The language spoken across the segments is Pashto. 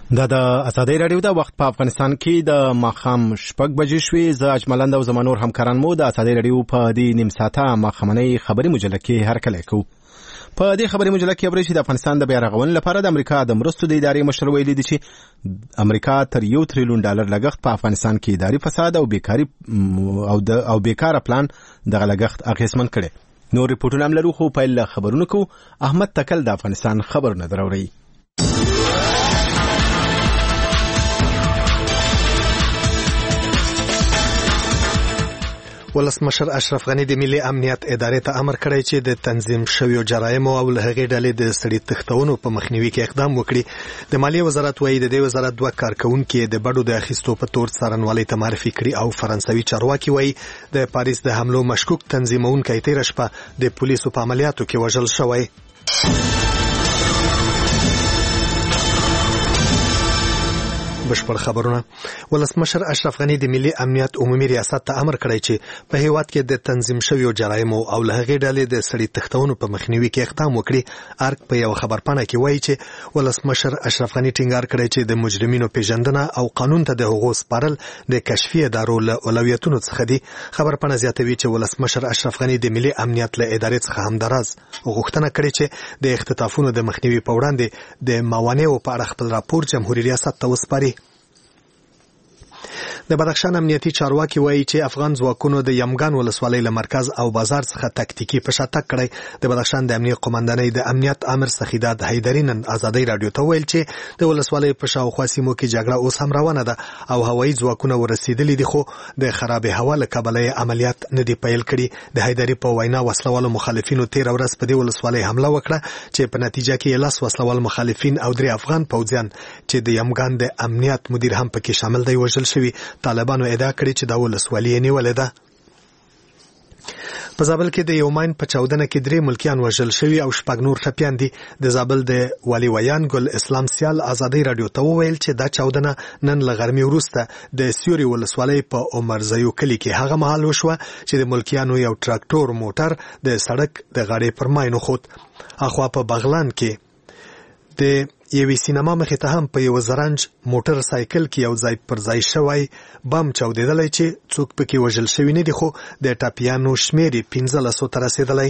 د ازادۍ راډیو د وخت په افغانستان کې د ماښام 6 بجې شوې. زه اجملند او زمانور همکاران مو د ازادۍ راډیو په دې نیم ساعته ماښامنۍ خبري مجله کې هرکلی کوو. په دې خبري مجله کې اورئ چې د افغانستان د بیا رغونې لپاره د امریکا د مرستو د ادارې مشر ویلي دي چې امریکا تر $1 تریلیون لګښت په افغانستان کې اداري فساد او بیکاري او بیکاره پلان دغه لګښت اغیزمن کړي. نور ریپورټونه هم لرو خو پیل خبرونه کوو. احمد تکل د افغانستان خبرونه دراوړي. ولسمشر اشرف غنی د ملي امنیت ادارې ته امر کړی چې د تنظیم شویو جرایمو او له هغې ډلې د سړي تښتونو په مخنیوي کې اقدام وکړي. د مالیې وزارت وایي د دې وزارت 2 کارکونکي د بډو د اخیستو په تور څارنوالۍ ته معرفي کړي او فرانسوي چارواکي وایي د پاریس د حملو مشکوک تنظیمونکی تېره شپه د پولیسو په عملیاتو کې وژل شوی. بشپړ خبرونه. ولسمشر اشرف غنی د ملي امنیت عمومي ریاست ته امر کړی چې په هیواد کې د تنظیم شویو جرایمو او له هغې ډلې د سړي تښتونو په مخنیوي کې اقدام وکړي. ارګ په یو خبرپاڼه کې وایي چې ولسمشر اشرف غنی ټینګار کړی چې د مجرمینو پیژندنه او قانون ته د حقوق سپارل د کشفي ادارو له اولویتونو څخه دي. خبرپاڼه زیاتوي چې ولسمشر اشرف غنی د ملي امنیت له ادارې څخه همدراز غوښتنه کړې چې د اختطافونو د مخنیوي په وړاندې د موانعو په اړه خپل راپور جمهوریت ریاست ته وسپاري. د بدخشان امنیتي چارواکي وایي چې افغان ځواکونو د یمګان ولسوالۍ له مرکز او بازار څخه تکتیکي پشاتک کړی. د بدخشان د امنیه قومندانۍ د امنیت امر سخیدات حیدري نن ازادۍ راډیو ته ویل چې د ولسوالۍ په شاوخوا سیمو کې جګړه اوس هم روانه ده او هوایي ځواکونه ورسېدلي دي خو د خراب هوا له کبله عملیات نه دي پیل کړي. د حیدري په وینا وسلوالو مخالفینو 13 ورځ په دې ولسوالۍ حمله وکړه چې په نتیجه کې 10 وسلوال مخالفین او 3 افغان پوځیان چې د یمګان د امنیت مدیر هم پکې شامل دی وژل شوي. طالبانو ادعا کړې چې دا ولسوالي یې نیولې ده. په زابل کې د یو ماین په چاودنه کې 3 ملکیان وژل شوي او 6 نور ټپیان دي. د زابل د والي ویان ګل اسلام سیال ازادۍ راډیو ته وویل چې دا چاودنه نن له غرمې وروسته د سیوري ولسوالۍ په عمرزیو کلي کې هغه مهال وشوه چې د ملکیانو یو تراکټور موټر د سړک د غاړې پر ماین وخوت. اخوا په بغلان کې د یوې سینما مخې ته هم په یو زرنج موټر سایکل کې یو ځای پر ځای شوی بم چاودېدلی چې څوک پکې وژل شوي نه دي خو د ټپیانو شمېر یې 1500 ته رسېدلی.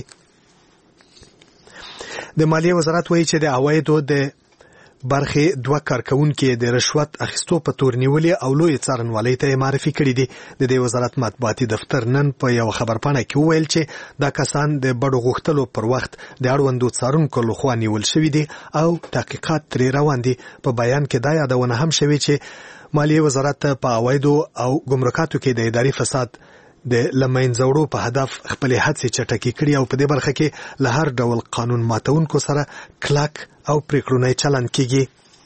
د مالیې وزارت وایي چې د عوایدو د برخې 2 کارکونکي د رشوت اخیستو په تور نیولې او لوی څارنوالۍ ته معرفي کړي دي. د دې وزارت مطبوعاتي دفتر نن په یو خبرپاڼه کې وویل چې دا کسان د بډو غوښتلو پر وخت د اړوندو څارونکو لخوا نیول شوي دي او تحقیقات ترې روان دي. په بیان کې دا یادونه هم شوې چې مالیې وزارت په عوایدو او ګمرکاتو کې د اداري فساد د لمنځوړو په هدف خپل هڅې چټکې کړي او په دې برخه کې له هر ډول قانون ماتونکو سره کلک او پریکړونی چلند کیږي.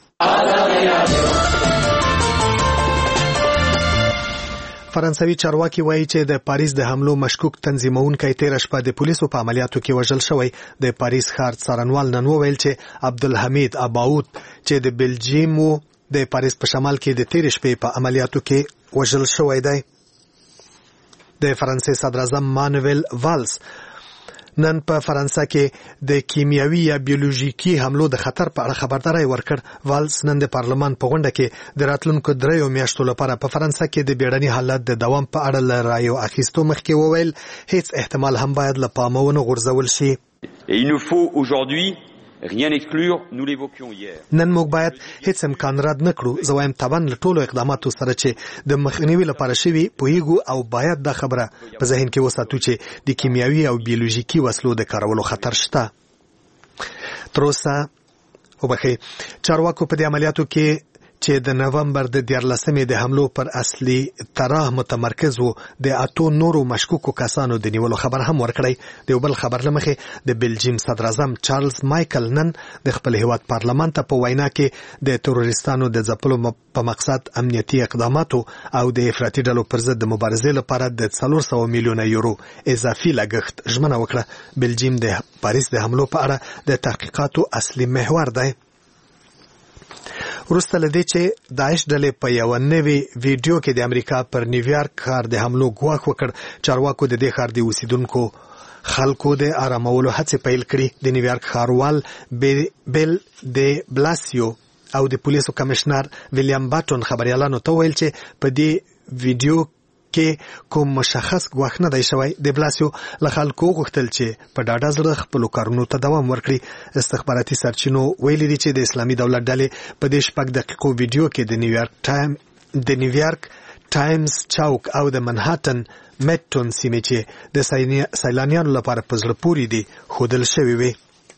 فرانسوي چارواکي وایي چې د پاریس د حملو مشکوک تنظیمونکی 13 شپه د پولیسو په عملیاتو کې وژل شوی. د پاریس ښار څارنوال نن وویل چې عبدالحمید اباوت چې د بلجیم د پاریس په شمال کې د 13 شپې په عملیاتو کې وژل شوی دی. د فرانسې صدر اعظم مانویل والز نن په فرانسه کې د کیمیاوي یا بیولوژیکي حملو د خطر په اړه خبرداری ورکړ. والز نن د پارلمان په غونډه کې د راتلونکو 3 میاشتو لپاره په فرانسه کې د بیړني حالت د دوام په اړه له رایو اخیستو مخکې وویل هیڅ احتمال هم باید له پامه ونه غورځول شي. نن موږ باید هیڅ امکان رد نه کړو. زه وایم طبعا له ټولو اقداماتو سره چې د مخنیوي لپاره شوي پوهیږو او باید دا خبره په ذهن کې وساتو چې د کیمیاوي او بیولوژیکي وسلو د کارولو خطر شته. تر اوسه چارواکو په دې عملیاتو کې چې د نومبر د 14مې د حملو پر اصلي طرح متمرکز وو د 8 نورو مشکوکو کسانو د نیولو خبر هم ورکړی. د بل خبر لمخې د بلجیم صدر اعظم چارلز مایکل نن د خپل هیواد پارلمان ته په وینا کې د تروریستانو د ځپلو په مقصد امنیتي اقداماتو او د افراطي ډلو پر ضد د مبارزې لپاره د 400 میلیونه یورو اضافي لګښت ژمنه وکړه. بلجیم د پاریس د حملو په اړه د تحقیقاتو اصلي محور دی. وروسته له دې چې داعش ډلې په یو نوي ویډیو کې د امریکا پر نیویارک ښار د حملو ګواښ وکړ. چارواکو د دې ښار د اوسیدونکو خلکو د آرامولو هڅې پیل کړي. د نیویارک ښاروال بیل د بلاسیو او د پولیسو کمشنر ویلیام باټون خبريالانو ته ویل چې په دې ویډیو کې کوم مشخص ګواښ نه دی شوی. د بلاسیو له خلکو غوښتل چې په ډاډه زړه خپلو کارونو ته دوام ورکړي. استخباراتي سرچینو ویلي دي چې د اسلامي دولت ډلې په دې 6 دقیقو ویډیو کې د نیویارک ټایمز چوک او د منهاتن میټون سیمې چې د سیلانیانو لپاره په زړه پورې دي ښودل شوي وي.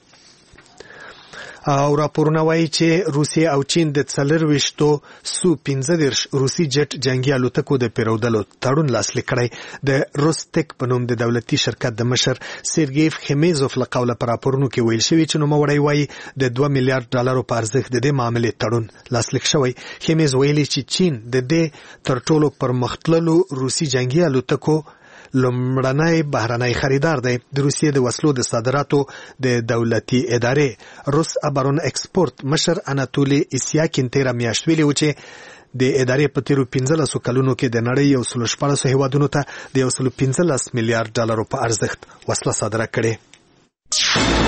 او راپورونه وایي چې روسیه او چین د 24 سو-15 روسي جټ جنگي الوتکو د پیرودلو تړون لاسلیک کړی. د روستک په نوم د دولتي شرکت د مشر سرګیف خمیزوف له قوله پر راپورونو کې ویل شوی چې نوموړی وایي د $2 میلیارډ په ارزښت د دې معاملې تړون لاسلیک شوی. خمیز ویلي چې چین د دې تر ټولو پرمختللو روسي جنگي الوتکو لومړنی بهرنی خریدار دی. د روسیې د وسلو د صادراتو د دولتي ادارې روس ابرون ایکسپورت مشر اناتولی اسیاکین تیره میاشت ویلي و چې د ادارې په تیرو 15 کلونو کې د نړۍ 114 هیوادونو ته د $115 میلیارډ په ارزښت وسله صادره کړې.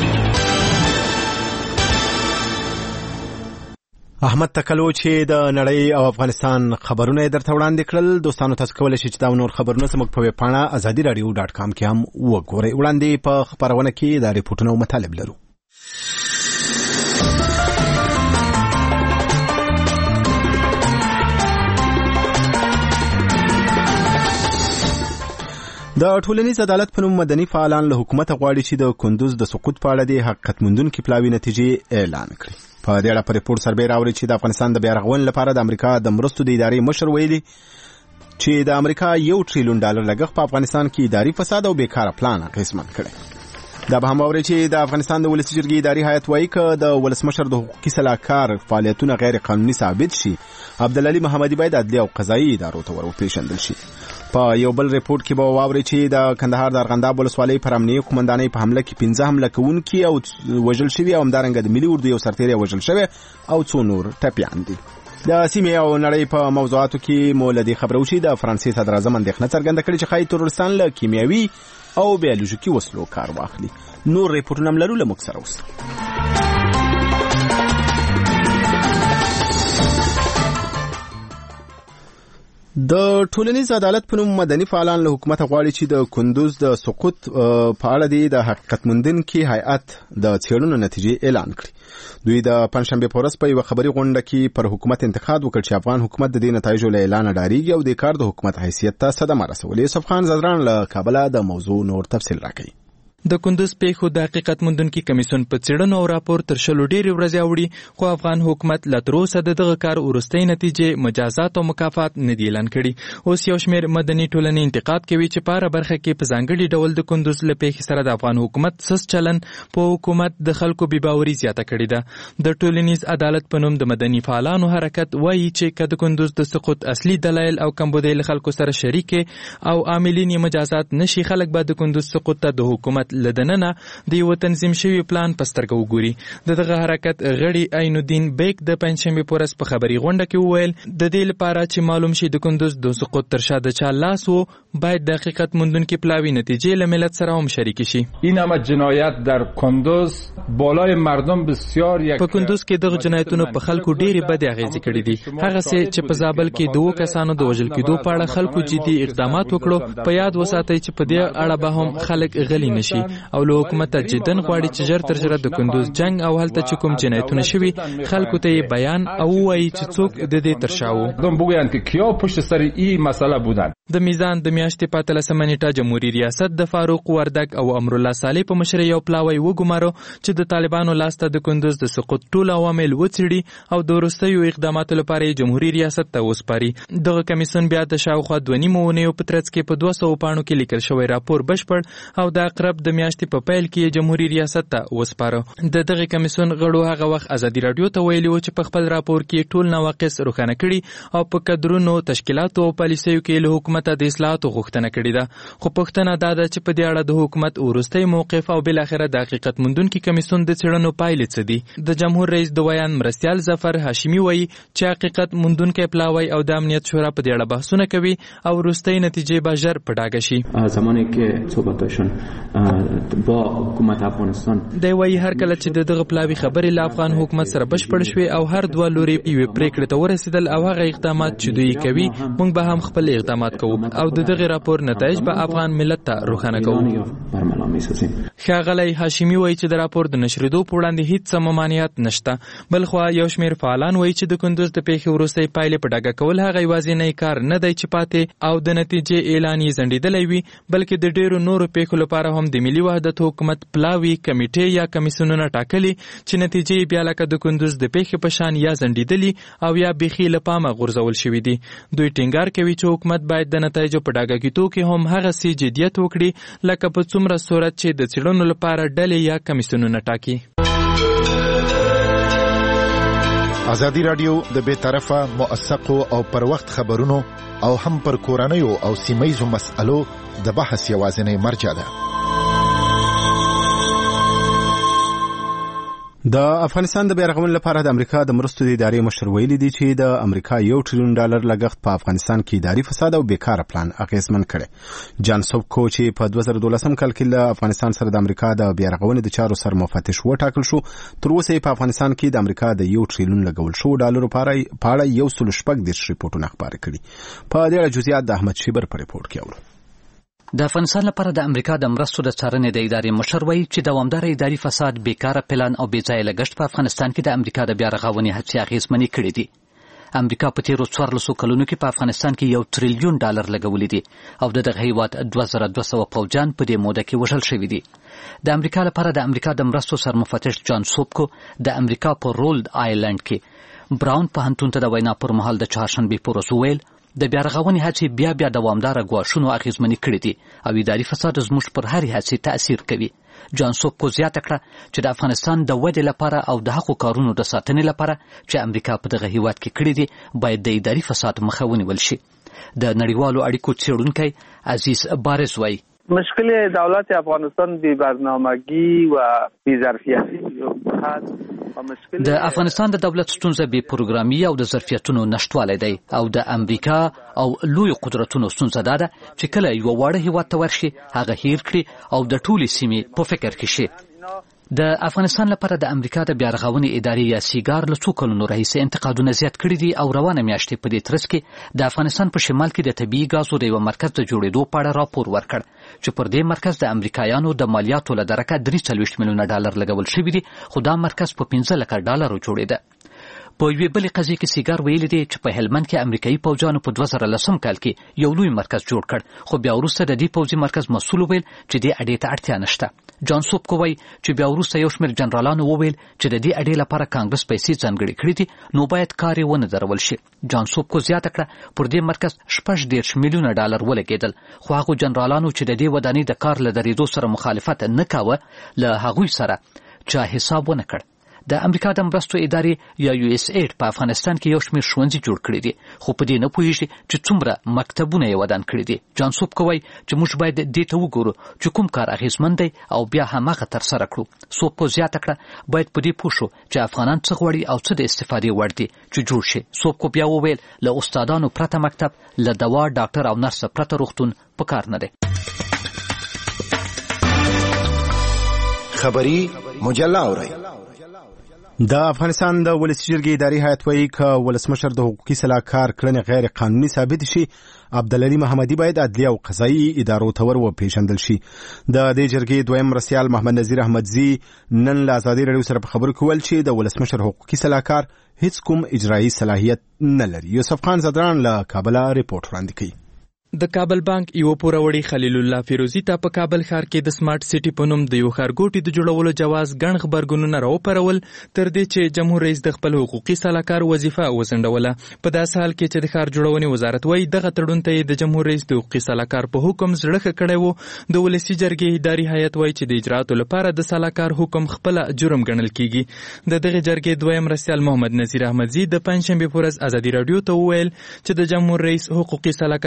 احمد تکلو چې د نړۍ او افغانستان خبرونه درته وړاندې کړل. دوستانو تاسو کولی شئ چې دا نور خبرونه زموږ په ویب پاڼه azadiradio.com کې هم وګورئ. وړاندې په خبرونه کې دا ریپورټونه او مطالب لرو. د ټولنیز عدالت په نوم مدني فعالان له حکومت غواړي چې د کندوز د سقوط په اړه د حقیقت موندونکي پلاوي نتیجې اعلان کړي. په دې اړه په ریپورت سربې راوړي چې د افغانستان د بیا رغونې لپاره د امریکا د مرستو د ادارې مشر ویلي چې د امریکا $1 تریلیون لګښت په افغانستان کې اداري فساد او بیکاره پلان اغېزمن کړی. دا به هم اوري چې د افغانستان د ولسي جرګې اداري هیئت وایي چې د ولسمشر د حقوقي سلاکار فعالیتونه غیر قانوني ثابت شي عبدالعلي محمدي باید عدلي او قضایي ادارو ته ورپېژندل شي. په یو بل ریپورت کې به واوري چې د کندهار د ارغنداب ولسوالۍ پر امنیه قومندانۍ په حمله کې 15 حمله کوونکي او وژل شوي او همدارنګه د ملي اردو یو سرتیری وژل شوی او څو نور ټپیان دي. د سیمې او نړۍ په موضوعاتو کې مولدي خبرو چې د فرانسې صدر اعظم اندېښنه څرګنده کړې چې ښایي ترورستان له کیمیاوي او بیولوژیکي وسلو کار واخلي. نور ریپورټونه هم لرو. له موږ سره اوسئ. د ټولنیز عدالت په نوم مدني فعالان له حکومت غواړي چې د کندوز د سقوط په اړه د حقیقت موندونکي هیئت د څېړنو نتیجې اعلان کړي. دوی د پنځشنبې په ورځ په یوه خبري غونډه کې پر حکومت انتقاد وکړ چې افغان حکومت د دې نتایجو له اعلانه ډارېږي او د کار د حکومت حیثیت ته صدمه رسولې. یوسف خان زدران له کابله د موضوع نور تفصیل راکوي. د کندوز پیښو د حقیقت موندونکي کمیسیون په څېړنو او راپور تر شلو ډېرې ورځې اوړي، خو افغان حکومت لا تر اوسه د دغه کار وروستۍ نتیجې مجازات او مکافات نه دي اعلان کړي. اوس یو شمېر مدني ټولنې انتقاد کوي چې په هره برخه کې په ځانګړي ډول د کندوز له پیښې سره د افغان حکومت سس چلن په حکومت د خلکو بېباوري زیاته کړې ده. د ټولنیز عدالت په نوم د مدني فعالانو حرکت وایي چې که د کندوز د سقوط اصلي دلایل او کمبودۍ له خلکو سره شریک او عاملین یې مجازات نشي، خلک به د کندوز سقوط ته د حکومت له دننه د یو تنظیم شوی پلان په سترګه وګوري. دغه حرکت غړي عین الدین بیگ د پنځشنبې په ورځ په خبري غونډه کې وویل د دې لپاره چې معلوم شي د کندوز د سقوط تر شا د چا لاس و، باید د حقیقت موندونکي پلاوی نتیجې له ملت سره هم شریک شي. این همه جنایت در کندوز بالای مردم بسیار یک په کندوز کې دغه جنایتونو په خلکو ډېرې بدې اغېزې کړې دي. هغه څه چې په زابل کې دوه کسانو د وژل کېدو په اړه خلکو جدي اقدامات وکړو، په یاد وساتئ چې په دې اړه به هم خلک غلي نشي او له حکومت جدن غواړي چې ژر تر ژره د کندوز جنگ او هلته چې کوم جنایتونه شوي خلکو ته یې بیان او وایي چې څوک د دې تر شا وو. بگویند که کیا پشت سر این مسئله بودن. د میزان د میاشتې په 13 نیټه جمهوریت ریاست د فاروق وردګ او امرالله صالح په مشرۍ یو پلاوی وګمارو چې د طالبانو لاسته د کندوز د سقوط ټول عوامل وڅېړي او د وروستیو اقداماتو لپاره جمهوریت ریاست ته وسپاري. دغه کمیسیون بیا د شاوخوا 2.5 اونیو په ترڅ کې په 200 پاڼو کې لیکل شوی راپور بشپړ او د اقرب د میاشتې په پیل کې جمهوریت ریاست ته وسپاره. د دغه کمیسیون غړو هغه وخت ازادي رادیو ته ویلي و چې په خپل راپور کې ټول نواقص روښانه کړي او په کډرونو تشکیلاتو او پالیسیو کې له حکومت د اصلاحاتو غوښتنه کړې ده. خو پوښتنه دا ده چې په دې اړه د حکومت وروستی موقف او بالاخره د حقیقت موندونکي کمیسیون د څېړنو پایلې څه دي. د جمهور رئیس د ویان مرستیال ظفر هاشمي وایي چې حقیقت موندونکی پلاوی او د امنیت شورا په دې اړه بحثونه کوي او وروستۍ نتیجې به ژر په ډاګه شي. زمانی که صحبتاشون با حکومت افغانستان. دی وايي هر کله چې دغه پلاوی خبرې له افغان حکومت سره بشپړ شوې او هر دوه لوري یوې پریکړې ته ورسېدل او هغه اقدامات چې دوی کوي موږ به هم خپل اقدامات کوو او دغه راپور نتایج به افغان ملت ته روښانه کوو. ښاغلی هاشمي وايي چې د راپور د نشریدو په وړاندې هیڅ ممانعت نشته. بلخوا یو شمېر فعالان وايي چې د کندوز د پیښې وروستۍ پایلې په ډاګه کول هغه یوازینی کار نه دی چې پاتې او د نتیجې اعلان یې ځنډېدلی وي، بلکې د ډېرو نورو پیښو لپاره هم د ملي وحدت حکومت پلاوي کمیټې یا کمیسیونونه ټاکلي چې نتیجې بیا لکه د کندوز د پیښې په شان یا ځنډېدلي او یا بیخي له پامه غورځول شوي دي. دوی ټینګار کوي چې حکومت باید د نتایجو په ډاګه کېدو کې هم هغسې جدیت وکړي لکه په څومره صورت چې د څېړنو لپاره ډلې یا کمیسیونونه ټاکي. ازادي راډیو د بې طرفه موثقو او پر وخت خبرونو او هم پر کورنیو او سیمه‌یزو مسألو د بحث یوازینی مرجع ده. د افغانستان د بیارغونې لپاره د امریکا د مرستو د ادارې مشر ویلي دی چې د امریکا $1 ټریلیون لګښت په افغانستان کې اداري فساد او بیکاره پلان اغیزمن کړي. جان سوبکو چې په 2012 کال کې له افغانستان سره د امریکا د بیارغونې د چارو سر مفتش وټاکل شو، تر اوسه په افغانستان کې د امریکا د $1 ټریلیون لګول شو ډالرو په اړه 114 ریپورتونه خبرې کړي. په دې اړه جزئیات د احمد شیبر په ریپورت کې اورو. د افغانستان لپاره د امریکا د مرستو د څارنې د ادارې مشر وایي چې دوامداره اداري فساد، بیکاره پلان او بې ځایه لګښت په افغانستان کې د امریکا د بیا رغونې هڅې اغېزمنې کړې دي. امریکا په تیرو 14 کلونو کې په افغانستان کې $1 ټریلیون لګولي دي او دغه هیواد 2200 پوځیان په دې موده کې وژل شوي دي. د امریکا لپاره د امریکا د مرستو سرمفتش جان سوبکو د امریکا په رولډ آیلند کې براون پوهنتون ته د وینا پر مهال د چهارشنبې په ورځ وویل د بیا رغونې هڅې بیا دوامداره ګواښونو اغېزمنې کړې دي او اداري فساد زموږ پر هرې هڅې تأثیر کوي. جان سوبکو زیاته کړه چې د افغانستان د ودې لپاره او د هغو کارونو د ساتنې لپاره چې امریکا په دغه هیواد کې کړي دي باید د اداري فساد مخه ونیول شي. د نړیوالو اړیکو څېړونکی عزیز بارز وایي مشکل دولت افغانستان بی برنامگی و بی ظرفیتی د افغانستان د دولت ستونزه بی پروګرامي او د ظرفیتونو نشټوالی دی او د امریکا او لوی قدرتونو ستونزه ده چې کله یو واړه هیواد ته ورشي هغه هیر کړي او د ټولې سیمې په فکر کې شي. د افغانستان لپاره د امریکا د بیا رغونې ادارې یا سیګار له څو کلونو راهیسې انتقادونه زیات کړي دي او روانه میاشتې په دې ترڅ کې د افغانستان په شمال کې د طبیعي ګازو د یو مرکز د جوړېدو په اړه راپور ورکړ چې پر دې مرکز د امریکایانو د مالیاتو له درکه $43 میلیونه لګول شوي دي، خو دا مرکز په $15 لک جوړېده. په یوې بلې قضیې کې سیګار ویلي دی چې په هلمند کې امریکایي پوځیانو په 2010 کال کې یو لوی مرکز جوړ کړ، خو بیا وروسته د دې پوځي مرکز مسؤل وویل چې دې اډې ته اړتیا نشته. جان سوبکو وایي چې بیا وروسته یو شمېر جنرالانو وویل چې د دې اډې لپاره کانګرس پیسې ځانګړې کړې دي، نو باید کار یې ونه درول شي. جان سوبکو زیاته کړه پر دې مرکز $14 میلیونه ولګېدل، خو هغو جنرالانو چې د دې ودانۍ د کار له درېدو سره مخالفت نه کاوه له هغوی سره چا حساب ونه کړ. د امریکا د مرستو ادارې یا USAID په افغانستان کې یو شمېر ښوونځي جوړ کړي دي، خو په دې نه پوهېږي چې څومره مکتبونه یې ودان کړي دي. جان سوبکو وایي چې موږ باید دې ته وګورو چې کوم کار اغېزمن دی او بیا هماغه ترسره کړو. سوبکو زیاته کړه باید په دې پوه شو چې افغانان څه غواړي او څه د استفادې وړ دي چې جوړ شي. سوبکو بیا وویل له استادانو پرته مکتب، له دوا، ډاکټر او نرس پرته روغتون په کار نه دی. خبری مجله اورئ. د افغانستان د ولسي جرګې اداري هیئت وایي که ولسمشر د حقوقي سلاکار کړنې غیر قانوني ثابت شي، عبدالعلي محمدي باید عدلي او قضایي ادارو ته ور وپېژندل شي. د دې جرګې دویم مرستیال محمد نذیر احمدزي نن له ازادي راډیو سره په خبرو کې ویل چې د ولسمشر حقوقي سلاکار هیڅ کوم اجرایي صلاحیت نه لري. یوسف خان زدران له کابل ریپورت وړاندې کوي. د کابل بانک یو پوروړی خلیل الله فیروزی ته په کابل ښار کې د سمارټ سټي په نوم د یو ښارګوټي د جوړولو جواز ګڼ خبرګونونه راوپارول تر دې چې جمهور رئیس د خپل حقوقي سلاکار وظیفه وځنډوله. په داسې حال کې چې د ښار جوړونې وزارت وایي دغه تړون ته د جمهور رئیس د حقوقي سلاکار په حکم زړه ښه کړی و. د ولسي جرګې اداري هیئت وایي چې د اجرااتو لپاره د سلاکار حکم خپله جرم ګڼل کیږي. د دغه جرګې دویم مرستیال محمد نذیر احمدزي د پنجشنبې په ورځ ازادي راډیو ته وویل چې د جمهور رئیس حقوقي سلاکار هیڅ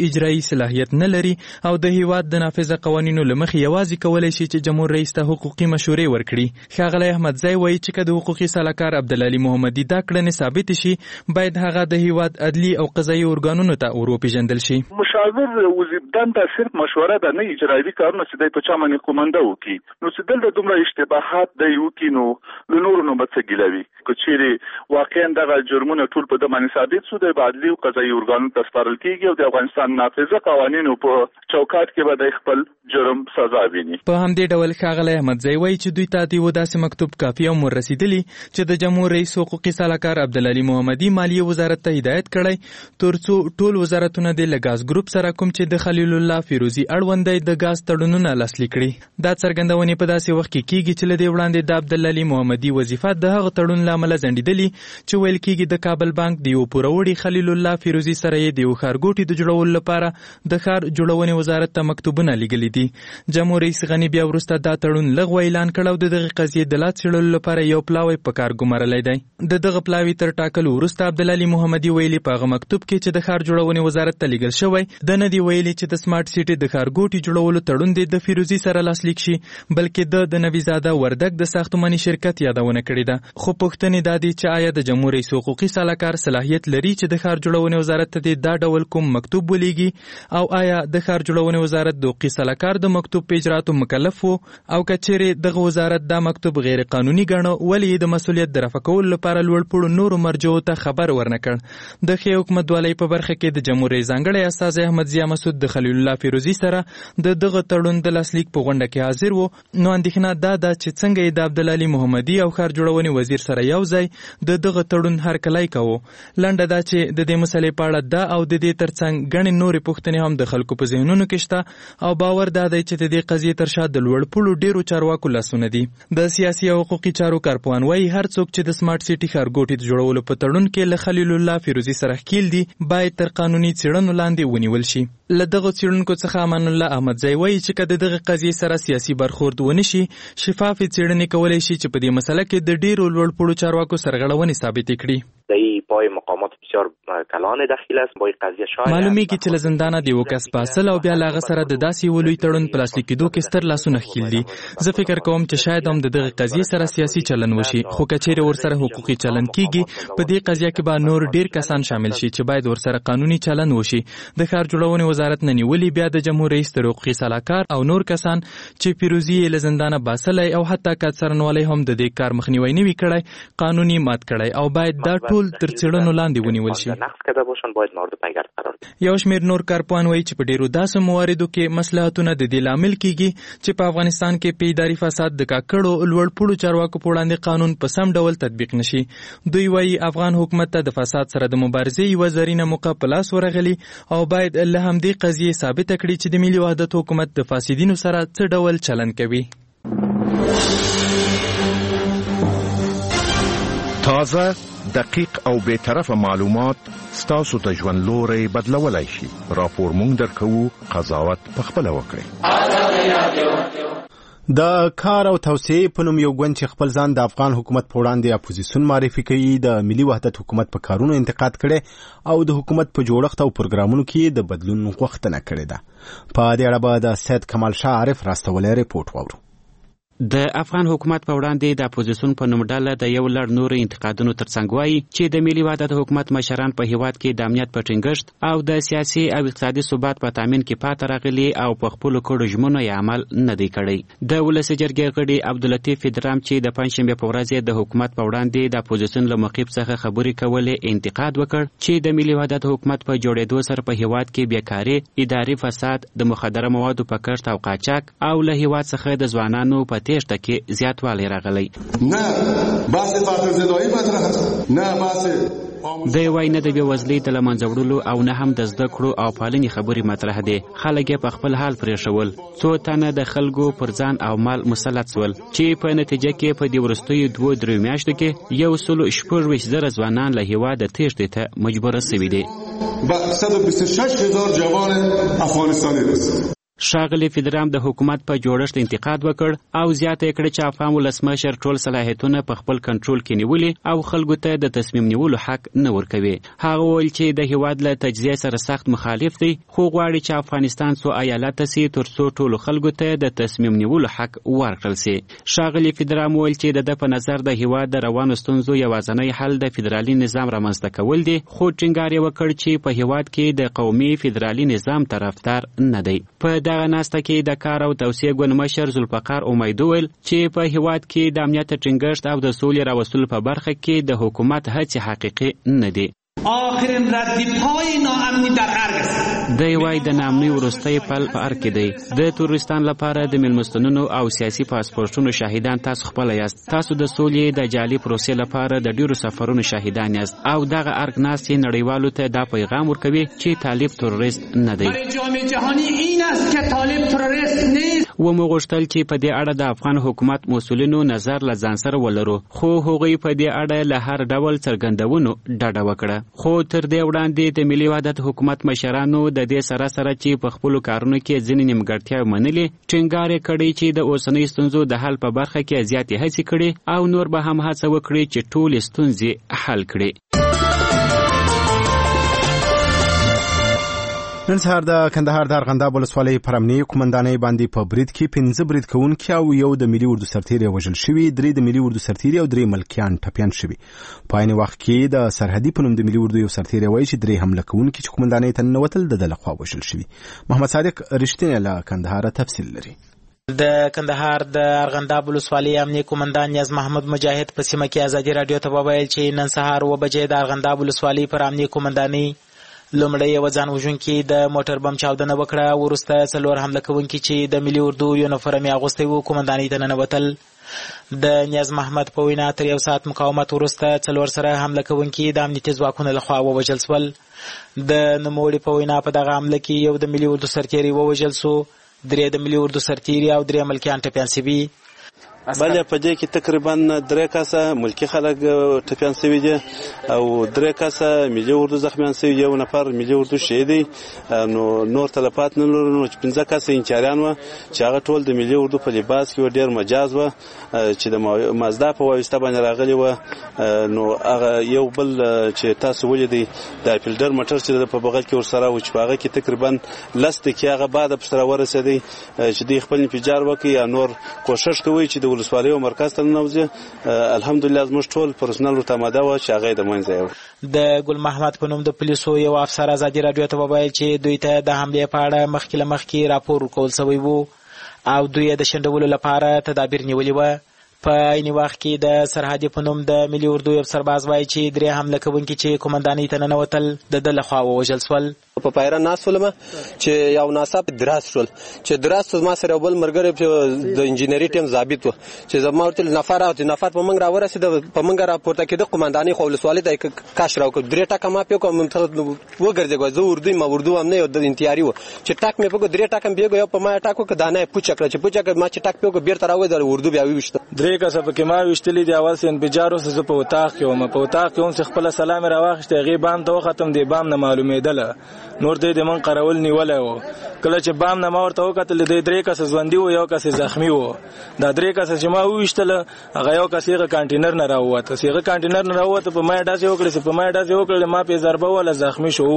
اجرایي صلاحیت نه لري او د هیواد د نافذه قوانینو له مخې یوازې کولی شي چې جمهور رئیس ته حقوقي مشورې ورکړي. ښاغلی احمدزی وایي چې که د حقوقي سلاکار عبدالعلي محمدي دا کړنې ثابت شي باید هغه د هیواد عدلي او قضایي ارګانونو ته وروپېژندل شي. مشاور وظیفه صرف مشوره ده، نه اجرایي کارونه چې دوی په چا باندې کومنده وکړي. نو چې دلته دومره اشتباهات دی وکړي نو له نورو نه به څه ګیله وي. که چیرې واقعا دغه جرمونه ټول په ده باندې ثابت سو، دی به عدلي او قضایي ارګانونو ته سپارل کېږي او د افغانستان نافذه قوانینو په چوکاټ کې به د خپل جرم سزا ویني. په همدې ډول ښاغلی احمدزی وایي چې دوی ته د یو داسې مکتوب کافي هم وررسېدلي چې د جمهور رئیس حقوقي سلاکار عبدالعلي محمدي مالیې وزارت ته هدایت کړی تر څو ټول وزارتونه د لګاز ګروپ سره کوم چې د خلیل الله فیروزي اړوند دی د ګاز تړونونه لاسلیک کړي. دا څرګندونې په داسې وخت کې کېږي چې له دې وړاندې د عبدالعلي محمدي وظیفه د هغه تړون له امله ځنډېدلې چې ویل کېږي د کابل بانک د یو پوروړي خلیل الله فیروزي سره یې د یو ښارګوټي د جوړولو لپاره د ښار جوړونې وزارت ته مکتوبونه لیږلي دي. جمهور رئیس غني بیا وروسته دا تړون لغوه اعلان کړ او د دغې قضیې د لا څېړلو لپاره یو پلاوی په کار ګمارلی دی. د دغه پلاوي تر ټاکلو وروسته عبدالعلي محمدي ویلي په هغه مکتوب کې چې د ښار جوړونې وزارت ته لیږل شوی د نه دی ویلي چې د سمارټ سیټي د ښارګوټي جوړولو تړون دی د فیروزي سره لاسلیک شي، بلکې د نویزاده وردګ د ساختماني شرکت یادونه کړې ده. خو پوښتنې دا دي چې آیا د جمهور رئیس حقوقي سلاکار صلاحیت لري چې د ښار جوړونې وزارت ته دا ډول کوم مکتوب ولیږي او آیا د ښار جوړونې وزارت د حقوقي سلاکار د مکتوب په اجراتو مکلف و او که چیرې دغه وزارت دا مکتوب غیر قانوني ګڼه ولې د مسؤلیت د رفع کولو لپاره لوړپوړو نورو مرجعو ته خبر ورنه کړ. د ښې حکومتوالۍ په برخه کې د جمهور رئیس ځانګړی استازی احمد ضیا مسعود د خلیل الله فیروزي سره د دغه تړون د لاسلیک په غونډه کې حاضر و. نو اندېښنه دا ده چې څنګه یې د عبدالعلي محمدي او ښار جوړونې وزیر سره یو ځای د دغه تړون هرکلی کوو. لنډه دا چې د دې مسلې په اړه دا او د دې ترڅنګ ګڼې نورې پوښتنې هم د خلکو په ذهنونو کې شته او باور دا دی چې د دې قضیې تر شا د لوړپوړو ډېرو چارواکو لاسونه دي. د سیاسي او حقوقي چارو کارپوهان وایي هر څوک چې د سمارټ سیټي ښارګوټي د جوړولو په تړون کې له خلیل الله فیروزي سره ښکیل دي باید تر قانوني څېړنو لاندې ونیول شي. له دغه څېړونکو څخه امان الله احمدزی وایي چې که د دغه قضیې سره سیاسي برخورد ونه شي شفافې څېړنې کولی شي چې په دې مسله کې د ډېرو لوړپوړو چارواکو سرغړونې ثابتې کړي. پای مقامات بسیار کلان داخل است با قضیه شاید معلومیږي چې له زندانه د یو کس په اصل او بیا له هغه سره د داسې یو لوی تړون په لاسلیک کېدو کې ستر لاسونه ښکیل دي. زه فکر کوم چې شاید هم د دغې قضیې سره سیاسي چلن وشي، خو که چیرې ورسره حقوقي چلن کېږي په دې قضیه کې به نور ډېر کسان شامل شي چې باید ورسره قانوني چلن وشي. د ښار جوړونې وزارت نه نیولي بیا د جمهور رئیس تر حقوقي سلاکار او نور کسان چې فیروزي یې له زندانه باسلی او حتی که څارنوالی هم د دې کار مخنیوی نه وي کړی قانوني مات کړی او باید دا ټول تر څېړنو لاندې ونیول شي. یو شمېر نور کارپوهان وایي چې په ډېرو داسې مواردو کې مصلحتونه د دې لامل کېږي چې په افغانستان کې په اداري فساد د کاکړو لوړپوړو چارواکو په وړاندې قانون په سم ډول تطبیق نشي. دوی وایي افغان حکومت ته د فساد سره د مبارزې یوه زرینه موقع په لاس ورغلي او باید له همدې قضیې ثابته کړي چې د ملي وحدت حکومت د فاسدینو سره څه ډول چلن کوي. تازه، دقیق او بی‌طرفه معلومات ستاسو د ژوند لوري بدلولای شي. راپور مونږ درکوو، قضاوت پخپله وکړئ. د کار او توسعې په نوم یو ګوند چې خپل ځان د افغان حکومت په وړاندې اپوزیسیون معرفي کوي د ملي وحدت حکومت په کارونو انتقاد کړي او د حکومت په جوړښت او پروګرامونو کې د بدلون غوښتنه کړې ده. په دې اړه به د سید کمال شاه عارف راستولی ریپورت واورو. د افغان حکومت په وړاندې د اپوزیسیون په نوم ډله د یو لړ نورو انتقادونو ترڅنګ وایي چې د ملي وحدت حکومت مشران په هیواد کې د امنیت په ټینګښت او د سیاسي او اقتصادي ثبات په تامین کې پاتې راغلي او په خپلو کړو ژمنو یې عمل نه دی کړی. د ولسي جرګې غړي عبداللطیف فدرام چې د پنجشنبې په ورځ د حکومت په وړاندې د اپوزیسیون له موقف څخه خبرې کولې انتقاد وکړ چې د ملي وحدت حکومت په جوړېدو سره په هیواد کې بیکاري، اداري فساد، د مخدره موادو په کښت او قاچاق او له هیواد څخه د ځوانانو په تېښته کې زیاتوالی راغلی. نه بحث فقرزدایی مطرح است، نه بحث د وای نه د بېوزلۍ د له منځه وړلو او نه هم د زده کړو او پالنې خبرې مطرح دي. خلک یې په خپل حال پرېښول. څو تنه د خلکو پر ځان او مال مسلط شول چې په نتیجه کې په دې وروستیو 2-3 میاشتو کې 126,000 ځوانان له هیواده تېښتې ته مجبوره شوي دي. 126,000 جوان افغانستانی است. ښاغلي فدرام د حکومت په جوړښت انتقاد وکړ او زیاته کړه چې افغان ولسمشر ټول صلاحیتونه په خپل کنټرول کې نیولي او خلکو ته د تصمیم نیولو حق نه ورکوي. هغه وویل چې د هیواد له تجزیه سره سخت مخالف دی خو غواړي چې افغانستان څو ایالت سي ترڅو ټولو خلکو ته د تصمیم نیولو حق ورکړل سي. ښاغلي فدرام وویل چې د په نظر د هیواد د روانو ستونزو یوازینی حل د فدرالي نظام رامنځته کول دي خو ټینګار یې وکړ چې په هیواد کې د قومي فدرالي نظام طرفدار نه دی. په دغه ناسته کې د کار او توسعه ګوند مشر ذوالفقار امید وویل چې په هیواد کې د امنیت ټینګښت او د سولې راوستلو په برخه کې د حکومت هڅې حقیقي نه دي. آخرین ردپای ناامنی در ارگ است. دی وای د ناامنۍ وروستی پل په ارګ کې دی. د تورستان لپاره د میلمستونونو او سیاسي پاسپورټونو شاهدان تاسو خپل یاست. تاسو د سولې د جعلي پروسې لپاره د ډیرو سفرونو شاهدان یاست او دغه ارګ ناستې نړیوالو ته دا پیغام ورکوي چې طالب تروریست نه دی. برای جامعه جهانی این است که طالب تروریست نیست. و مو غوښتل چې په دې اړه د افغان حکومت مسؤلینو نظر له ځان سره ولرو خو هغوی په دې اړه له هر ډول څرګندونو ډډه وکړه. خو تر دې وړاندې د ملي وحدت حکومت مشرانو د دې سره چې په خپلو کارونو کې ځینې نیمګړتیاوې منلې ټینګار یې کړی چې د اوسنۍ ستونزو د حل په برخه کې زیاتې هڅې کړي او نور به هم هڅه وکړي چې ټولې ستونزې حل کړي. نن سهار د کندهار د ارغنداب ولسوالۍ پر امنیه قومندانۍ باندې په برید کې 15 برید کوونکي او یو د ملي اردو سرتیری وژل شوي، 3 د ملي اردو سرتیری او 3 ملکیان ټپیان شوي. په عین وخت کې د سرحدي په نوم د ملي اردو یو سرتیری وایي چې 3 حمله کوونکي چې قومندانۍ ته ننوتل د لخوا وژل شوي. محمد صادق رښتینی له کندهار تفصیل لري. د کندهار د ارغنداب ولسوالۍ امنیه قومندان نیاز محمد مجاهد په سیمه کې ازادي رادیو ته وویل چې نن سهار 9 بجې د ارغنداب ولسوالۍ پر امنیه قومندانۍ لومړی یو ځان وژونکي د موټر بم چاودنه وکړه. وروسته 4 حمله کوونکي چې د ملي اردو یونیفورم یې اغوستی وو قومندانۍ ته ننوتل. د نیاز محمد په وینا تر 1 ساعت مقاومت وروسته 4 سره حمله کوونکي د امنیتي ځواکونو لخوا ووژل شول. د نوموړي په وینا په دغه حمله کې یو د ملي اردو سرتیری ووژل شو، 3 د ملي اردو سرتیری او 3 ملکیان ټپیان شوي. بله په دې کې تقریبا 3 کسه ملکی خلک ټپیان شوي دي او 3 کسه ملي اردو زخمیان شوي، یو نفر ملي اردو شهید دی. نو نور تلفات نه لرو. 15 کسه انچاریان و چې هغه ټول د ملي اردو په لباس کې ډیر مجاز و چې د مازدا په واسطه باندې راغلي و. نو هغه یو بل چې تاسو ولیدي د فیلډر موټر چې په بغل کې ورسره و چې هغه کې تقریبا لست کې هغه بعد په سره ورسېدی چې د خپل انفجار وکړي یا نور کوشش کوي چې د ولسوالۍ او مرکز ته ننوځي. الحمدلله زموږ ټول پرسنل ورته آماده و چې هغه د منځه یو. د ګل محمد په نوم د پولیسو یو افسر ازادي رادیو ته وویل چې دوی ته د حملې په اړه مخکې راپور ورکول شوی وو او دوی د شنډولو لپاره تدابیر نیولي وو. په عین وخت کې د سرحدي په نوم د ملي اردو یو سرباز وایي چې 3 حمله کوونکي چې قومندانۍ ته ننوتل د لخوا ووژل شول. په پایره ناس ولمه چې یو ناڅاپه دراس شول چې دراس ما سره بل مرګره د انجینری ټیم ضابط و چې زما ورته نفر په منګ را ورسید په منګ را پورته کې د قومندانۍ خو ولسوالۍ د کاش راو 3 ټکه ما په کوم وګرځي زه اردو ما اردو هم نه یو د انتیاری و چې ټاک مې په 3 ټکه بیګو یو په ما ټاکو کې دانه پوچکړه چې پوچکړه ما چې ټاک په بیرته راوې د اردو بیا وښته 3 کسه په کې ما وشتلې دی اول سین بجارو سه په وتاق کې ومه په وتاق کې هم خپل سلام راوخته غي بام ته ختم دی بام نه معلومېدل نور دې د من قراول نیولای وو. کله چې بام نه ما ورته وکتل د 3 کسه ژوندۍ وو یو کسه زخمی وو. دا 3 کسه چې ما وښتل هغه یو کسه کانټینر نه راووته سیغه کانټینر نه راووته په ما ډاسې وکړه ما په ضربه ولا زخمی شو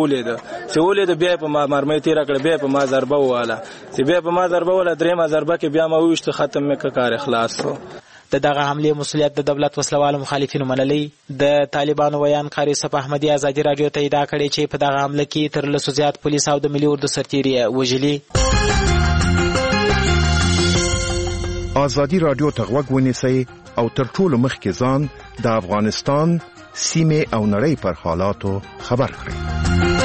ولید بیا په ما مرمۍ تیر کړ بیا په ما ضربه واله چې بیا په ما ضربه ولا 3 ضربه کې بیا ما وښت ختم مې کار اخلاص شو. د دغه حمله مسؤلیت د دولت وسلوالو مخالفینو منلی. د طالبانو ویان قاری صف احمدی ازادي رادیو ته ادعا کړې چې په دغه حمله کې تر 200 زیات پولیس او د ملي اردو سرتیری وژلي. ازادي رادیو ته غوږ ونیسئ او تر ټولو مخکې ځان د افغانستان سیمې او نړۍ پر حالاتو خبر کړئ.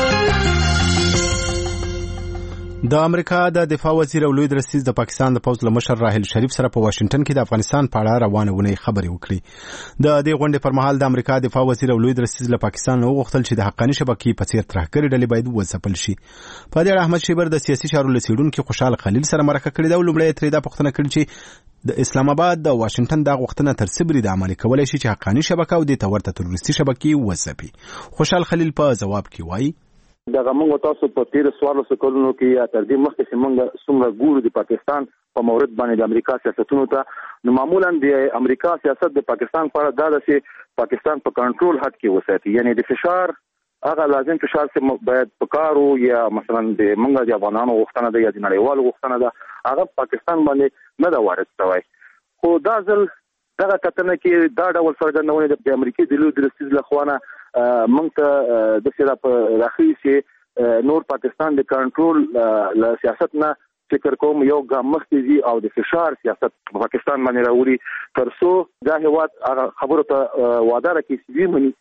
د امریکا د دفاع وزیر او لوی درستیز د پاکستان د پوځ لمشر راحل شریف سره په واشنگټن کې د افغانستان په اړه روانه ونې خبرې وکړي. د دې غونډې پر مهال د امریکا دفاع وزیر او لوی درستیز له پاکستان وغوښتل چې د حقاني شبکې په څیر ترهګرې ډلې باید وځپل شي. په دې اړه احمد شیبر د سیاسي چارو لڅیډونکو خوشحال خلیل سره مرکه کړې ده او لومړی ترې دا پوښتنه کړې چې د اسلام آباد د واشنگټن د غوښتنه تر څه برید عملي کولای شي چې حقاني شبکه او د تورته تروریستي شبکې وځپي. خوشحال خلیل په ځواب کې وایي دغه موږ تاسو په تیر سوالو کولونو کې یا تر دې مخکې چې موږ څومره ګورو د پاکستان په مورد باندې د امریکا سیاستونو ته نو معمولا د امریکا سیاست د پاکستان پر دا ده چې پاکستان په کنټرول حد کې وساتي، یعنی د فشار هغه لازم فشار چې باید پکارو یا مثلا د موږ د افغانانو غوښتنه ده یا د نړیوالو غوښتنه ده هغه پاکستان باندې نه دا وارد شوی. خو دا ځل دغه کتنه کې دا ډول څرګندونه د امریکای د لوی درستیز لخوانه موږ ته د سره په راخي چې نور پاکستان د کنټرول له سیاست نه فکر کوم یو ګام مخکې او د فشار سیاست په پاکستان باندې راوړي ترڅو دا هیواد خبرو ته وعده راکړي چې ومني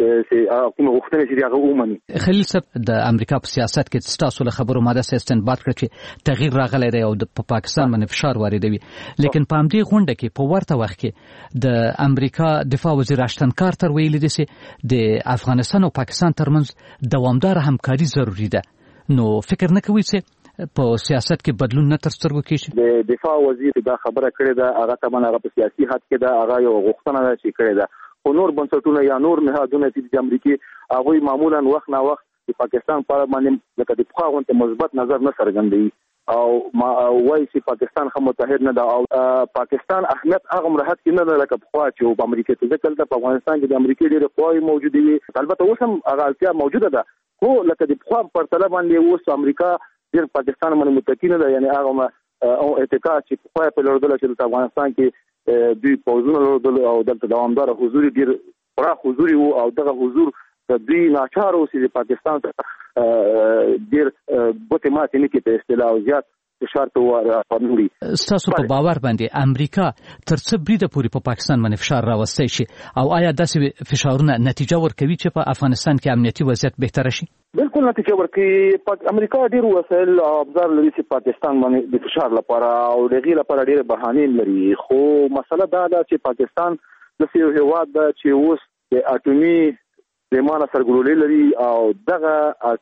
کوم غوښتنې چې هغه ومني. خلیل صاحب د امریکا په سیاست کې ستاسو له خبرو ماده استنباط کړ چې تغییر راغلی دی او په پاکستان باندې فشار واردوي، لیکن په همدې غونډه کې په ورته وخت کې د امریکا دفاع وزیر اشتن کارتر ویلي دی چې د افغانستان او پاکستان ترمنځ دوامدار همکاري ضروری ده. نو فکر نه کوي چې په سیاست کې بدلون نه تر سترګو کېږي؟ د دفاع وزیر دا خبره کړې ده، هغه تمن هغه په سیاسي حد کې ده، هغه یو غوښتنه ده چې کړې ده. خو نور بنسټونه یا نور نهادونه چې د امریکای هغه معمولا وخت نه وخت د پاکستان په اړه باندې لکه د پخوا غونډه مثبت نظر نه څرګندوي او وایي چې پاکستان هم متحد نه ده او پاکستان اهمیت هغه مرحله کې نه ده لکه پخوا چې په امریکا ته ځکه په افغانستان کې د امریکای ډېر قوي موجوده وي. البته اوس هم هغه اړتیا موجوده ده، خو لکه د پخوا په پرتله باندې اوس امریکا ډېر پاکستان باندې متکی نه ده، یعنی هغه او اتکا چې پخوا په لوړ چې په افغانستان کې دوی پوزونه لرل او دلته دوامدار حضور ډیر پراخ حضور او دغه حضور د دوی ناچار او چې پاکستان ته ډیر بوته ماته نه کې په اصطلاح او زیات فشار ته ورغوري. تاسو په باور باندې امریکا تر څه بریده پورې په پاکستان باندې فشار راوستي شي او آیا داسې فشارونه نتیجه ورکوي چې په افغانستان کې امنیتي وضعیت بهتر شي؟ بالکل نتیجه ورکوي. امریکا ډیر وسایل او ابزار لري چې پاکستان باندې د فشار لپاره او دغه لپاره ډیر بهانې لري، خو مسله دا ده چې پاکستان د یو هیواد ده چې اوس د اټومي پیمانه سرګړولې لري او دغه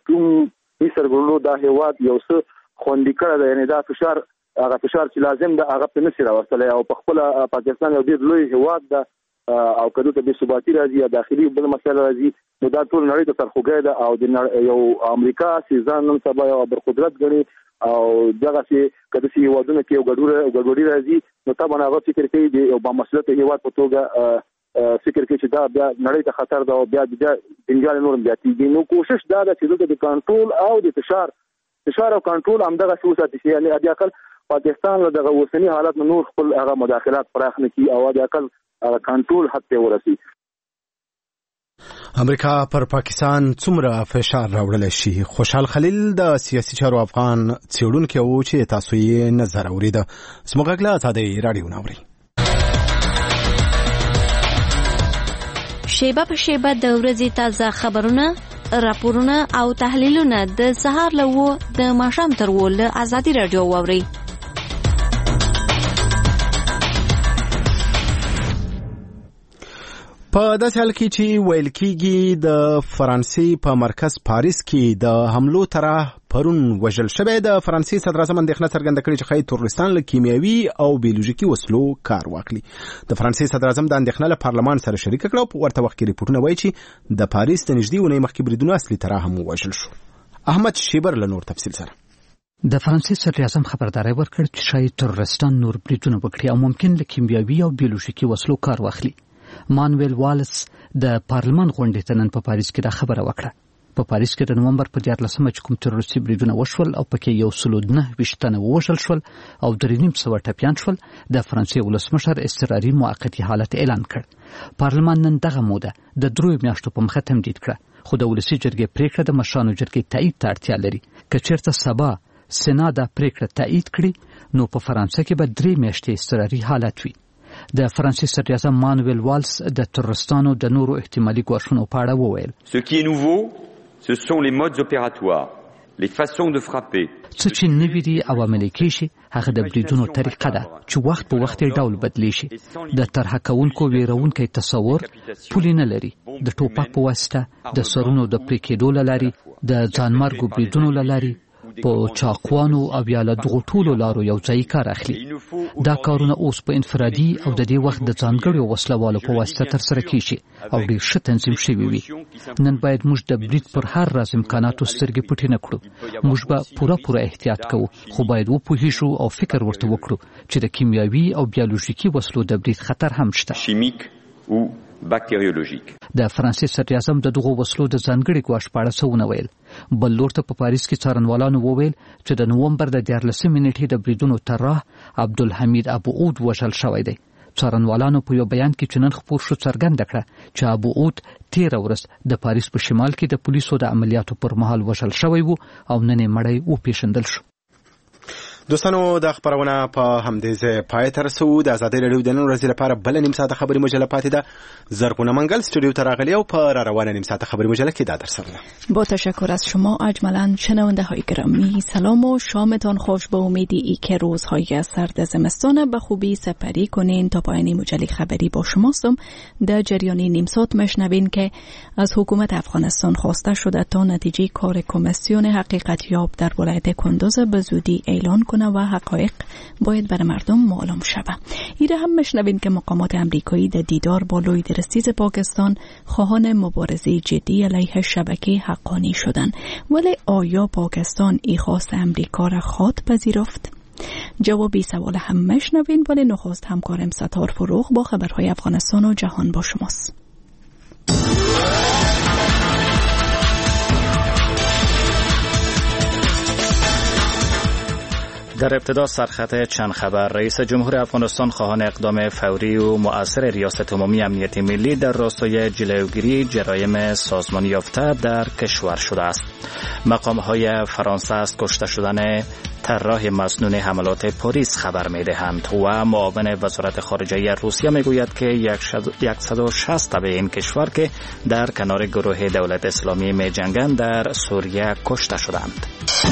اټومي سرګړولو د هیواد یو څه خوندې کړه ده، یعنی دا فشار هغه فشار چې لازم ده هغه په نشي راوستلی او په خپل پاکستان یو ډیر لوی هیواد ده او کله ته به ثباتی راځي یا داخلي بل مسله راځي نو دا ټول نړۍ ته ترخوګه ده او د یو امریکا سیزان نن سبا یو برقدرت غني او دغه چې کله چې ودونه کې یو ګډوډي راځي نو طبعا هغه فکر کوي د یو بامسلط هیواد په توګه فکر کوي چې دا بیا نړۍ ته خطر ده او بیا د جنجال نور زیاتېږي. نو کوشش دا ده چې د کنټرول او د فشار او کنټرول همدغه څه وساتي، یعنی د اقل پاکستان له دغه اوسنی حالت نور خپل هغه مداخلات پراخ نه کړي او د اقل کنټرول حد ته ورسي. امریکا پر پاکستان څومره فشار راوړل شي؟ خوشحال خلیل د سیاسي چارو افغان څېړونکی و چې تاسو یې نظر اورید. زموږ غلا ساده رادیو ناوري شیبه په شیبه د ورځې تازه خبرونه، راپورونه او تحلیلونه د سهار له 9 د ماښام تر 10 له ازادي رادیو واوري. په داسې حال کې چې ویل کېږي د فرانسې په مرکز پاریس کې د حملو طرح پرون وژل شوی، د فرانسې صدر اعظم اندېښنه څرګنده کړې چې ښایي تروریستان له کیمیاوي او بیولوژیکي وسلو کار واخلي. د فرانسې صدر اعظم د اندېښنه له پارلمان سره شریکه کړه او په ورته وخت کې ریپورټونه وایي چې د پاریس د نږدې اونۍ مخکې بریدونو اصلي طرح هم ووژل شو. احمد شیبر له نور تفصیل سره. د فرانسې صدر اعظم خبرداری ورکړ چې شاید تروریستان نور بریدونه وکړي او ممکن له کیمیاوي او بیولوژیکي وسلو کار واخلي. مانویل والس د پارلمان غونډې ته نن په پاریس کې دا خبره وکړه. په پاریس کې د نومبر په 14 چې کوم تروریستي بریدونه وشول او پکې 129 تنه ووژل شول او 3.5 ټپیان شول، د فرانسې ولسمشر اضطراري موقتی حالت اعلان کړ. پارلمان نن دغه موده د 3 میاشتو په مخه تمدید کړه، خو د ولسي جرګې پریکړه د مشرانو جرګې تایید ته اړتیا لري. که چېرته سبا سنا دا پریکړه تایید کړي نو په فرانسه کې به 3 میاشتې اضطراري حالت وي. د فرانسې صدر اعظم مانویل والس د تروریستانو د نورو احتمالي ګواښونو په اړه وویل: Ce qui est nouveau, ce sont les modes opératoires, les façons de frapper. څه چې نوي دي او عملي کېږي هغه د بریدونو طریقه ده چې وخت په وخت ډول بدلیږي. د طرحه کوونکو ویرونکی تصور پولې نه لري، د ټوپک په واسطه، د سرونو د پرې کېدو له لارې، د ځانمرګو بریدونو له لارې په چاقوانو او یا له دغو ټولو لارو یو ځای کار اخلي. دا کارونه اوس په انفرادي او د دې وخت د ځانګړو وسلوالو په واسطه ترسره کیږي او ډېر ښه تنظیم شوي وي. نن باید موږ د برید پر هر راز امکاناتو سترګې پټې نه کړو. موږ به پوره احتیاط کوو، خو باید وپوهیږو او فکر ورته وکړو چې د کیمیاوي او بیولوژیکي وسلو د برید خطر هم شته. د فرانسې صدر اعظم د دغو وسلو د ځانګړي ګواښ په اړه څه ونه ویل. بل لور ته په پاریس کې څارنوالانو وویل چې د نومبر د 14 نیټې د بریدونو طراح عبدالحمید ابوعود وژل شوی دی. څارنوالانو په یو بیان کې چې نن خپور شو څرګنده کړه چې ابوعود 13 ورځ د پاریس په شمال کې د پولیسو د عملیاتو پر مهال وژل شوی وو او نن یې مړی وپېژندل شو. دوستانو د خبرونه په همدې ځای پای ته رسوو. د آزادۍ راډیو د نن ورځې لپاره بل نیم ساعته خبري مجله پاتې ده. زرغونه منگل استودیو ته راغلی او په را روانه نیم ساعته خبري مجله کې در سره. با تشکر از شما اجملا. شنونده های گرامی سلام و شامتان خوش. به امیدی ای که روزهای سرد زمستان به خوبی سپری کنین. تا پایان مجله خبری با شماستم. در جریان نیم ساعت مشنوین که از حکومت افغانستان خواسته شده تا نتیجه کار کمیسیون حقیقت یاب در ولایت کندوز به زودی اعلان کنه و حقایق باید برای مردم معلوم شود. ایره هم مشنوین که مقامات امریکایی در دیدار با لوید رسیز پاکستان خواهان مبارزه جدی علیه شبکه حقانی شدند. ولی آیا پاکستان ای خواست امریکا را خواهد پذیرفت؟ جوابی سوال هم مشنوین، ولی نخست همکارم ستار فروغ با خبرهای افغانستان و جهان با شماست. در ابتدا سرخط چند خبر. رئیس جمهور افغانستان خواهان اقدام فوری و مؤثر ریاست عمومی امنیت ملی در راستای جلوگیری جرایم سازمانی یافته در کشور شده است. مقام‌های فرانسه از کشته شدن طراح مسنون حملات پاریس خبر می‌دهند و معاون وزارت خارجه روسیه میگوید که 160 تبع این کشور که در کنار گروه دولت اسلامی می‌جنگند در سوریه کشته شدند.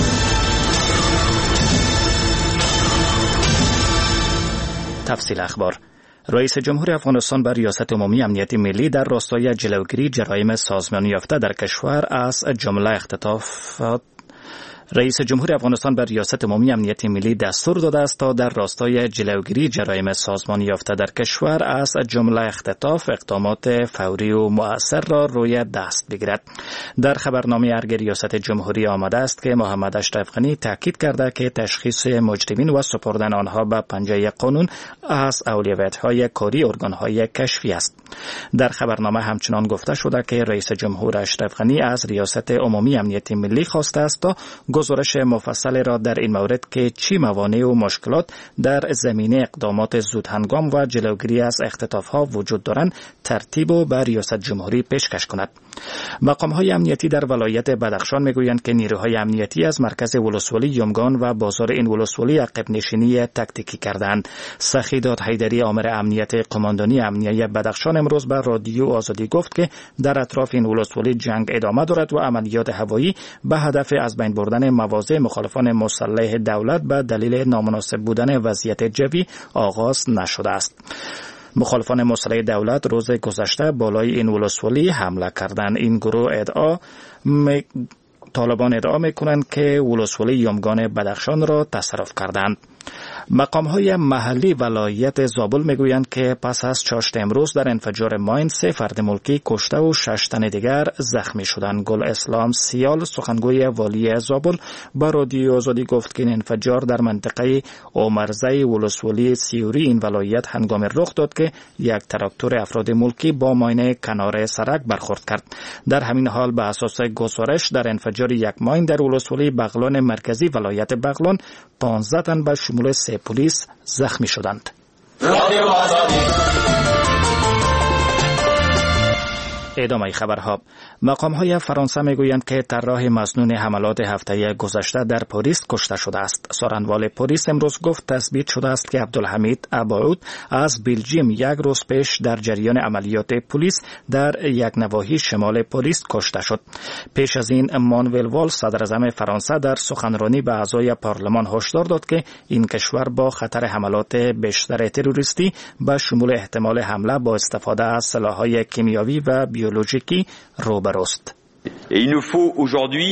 تفصیل اخبار. رئیس جمهور افغانستان بر ریاست عمومی امنیت ملی در راستای جلوگیری جرایم سازمانی یافته در کشور از جمله اختطافات رئیس جمهور افغانستان بر ریاست عمومی امنیت ملی دستور داده است تا در راستای جلوگیری جرایم سازمانی یافته در کشور از جمله اختطاف اقدامات فوری و مؤثر را روی دست بگیرد. در خبرنامه ارگ ریاست جمهوری آمده است که محمد اشرف غنی تاکید کرده که تشخیص مجرمین و سپردن آنها به پنجه قانون از اولویت‌های کاری ارگان‌های کشفی است. در خبرنامه همچنان گفته شده که رئیس جمهور اشرف غنی از ریاست عمومی امنیت ملی خواسته است تا گزارش مفصل را در این مورد که چی موانع و مشکلات در زمینه اقدامات زودهنگام و جلوگیری از اختطاف‌ها وجود دارند ترتیب و به ریاست جمهوری پیشکش کند. مقام‌های امنیتی در ولایت بدخشان میگویند که نیروهای امنیتی از مرکز ولسوالی یمگان و بازار این ولسوالی عقب نشینی تاکتیکی کردند. سخیدات حیدری آمر امنیت قماندانی امنیه بدخشان امروز به رادیو آزادی گفت که در اطراف این ولسوالی جنگ ادامه دارد و عملیات هوایی به هدف از بین بردن مواضع مخالفان مسلح دولت به دلیل نامناسب بودن وضعیت جوی آغاز نشده است. مخالفان مسلح دولت روز گذشته بالای این ولسوالی حمله کردند. این گروه طالبان ادعا میکنند که ولسوالی یمگان بدخشان را تصرف کردند. مقام‌های محلی ولایت زابل میگویند که پس از چاشت امروز در انفجار ماین 3 فرد ملکی کشته و 6 تن دیگر زخمی شدند. گل اسلام سیال سخنگوی والی زابل با رادیو آزادی گفت که این انفجار در منطقه عمرزه ولسوالی سیوری این ولایت هنگام رخ داد که یک تراکتور افراد ملکی با ماین کنار سرک برخورد کرد. در همین حال به اساس گزارش در انفجار یک ماین در ولسوالی بغلان مرکزی ولایت بغلان 15 تن به شمول 3 پلیس زخمی شدند. ادامه خبرها. مقام‌های فرانسه میگویند که طراح مسنون حملات هفته گذشته در پاریس کشته شده است. سارنوال پاریس امروز گفت تثبیت شده است که عبدالحمید اباعود از بلژیم یک روز پیش در جریان عملیات پلیس در یک نواحی شمال پاریس کشته شد. پیش از این مانوئل والز صدراعظم فرانسه در سخنرانی به اعضای پارلمان هشدار داد که این کشور با خطر حملات بیشتر تروریستی به شمول احتمال حمله با استفاده از سلاح‌های کیمیاوی و بیولوژیکی روبروست. Et il nous faut aujourd'hui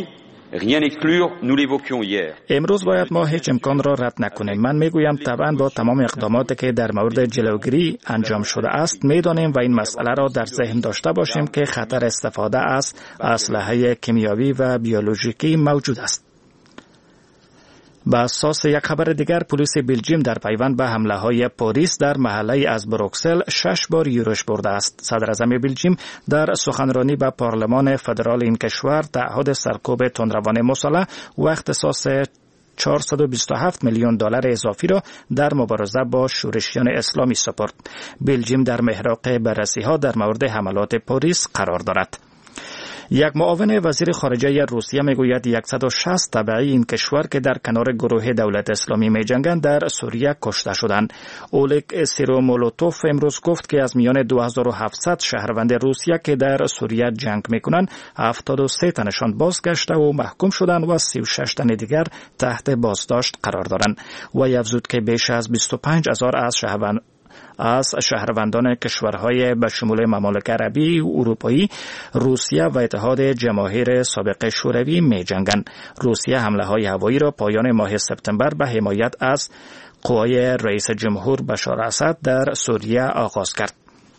Rien n'exclure, nous l'évoquions hier. امروز باید ما هیچ امکان را رد نکنیم. من میگویم طبعا با تمام اقداماتی که در مورد جلوگیری انجام شده است میدانیم و این مسئله را در ذهن داشته باشیم که خطر استفاده از اسلحه کیمیایی و بیولوژیکی موجود است. با اساس یک خبر دیگر، پلیس بلژیم در پیوند به حمله های پاریس در محله از بروکسل 6 بار یورش برده است. صدر اعظم بلژیم در سخنرانی به پارلمان فدرال این کشور تعهد سرکوب تندروان مسلح و اختصاص 427 میلیون دلار اضافی را در مبارزه با شورشیان اسلامی سپرد. بلژیم در محراق بررسی‌ها در مورد حملات پاریس قرار دارد. یک معاون وزیر خارجه روسیه میگوید 160 تبعی این کشور که در کنار گروه دولت اسلامی میجنگند در سوریه کشته شدند. اولگ سیرومولوتوف امروز گفت که از میان 2700 شهروند روسیه که در سوریه جنگ میکنند 73 تنشان بازگشته و محکوم شدند و 36 تن دیگر تحت بازداشت قرار دارند. و افزود که بیش از 25,000 از شهروندان کشورهای به شمول ممالک عربی و اروپایی، روسیه و اتحاد جماهیر سابق شوروی می جنگند. روسیه حمله های هوایی را پایان ماه سپتامبر به حمایت از قوای رئیس جمهور بشار اسد در سوریه آغاز کرد.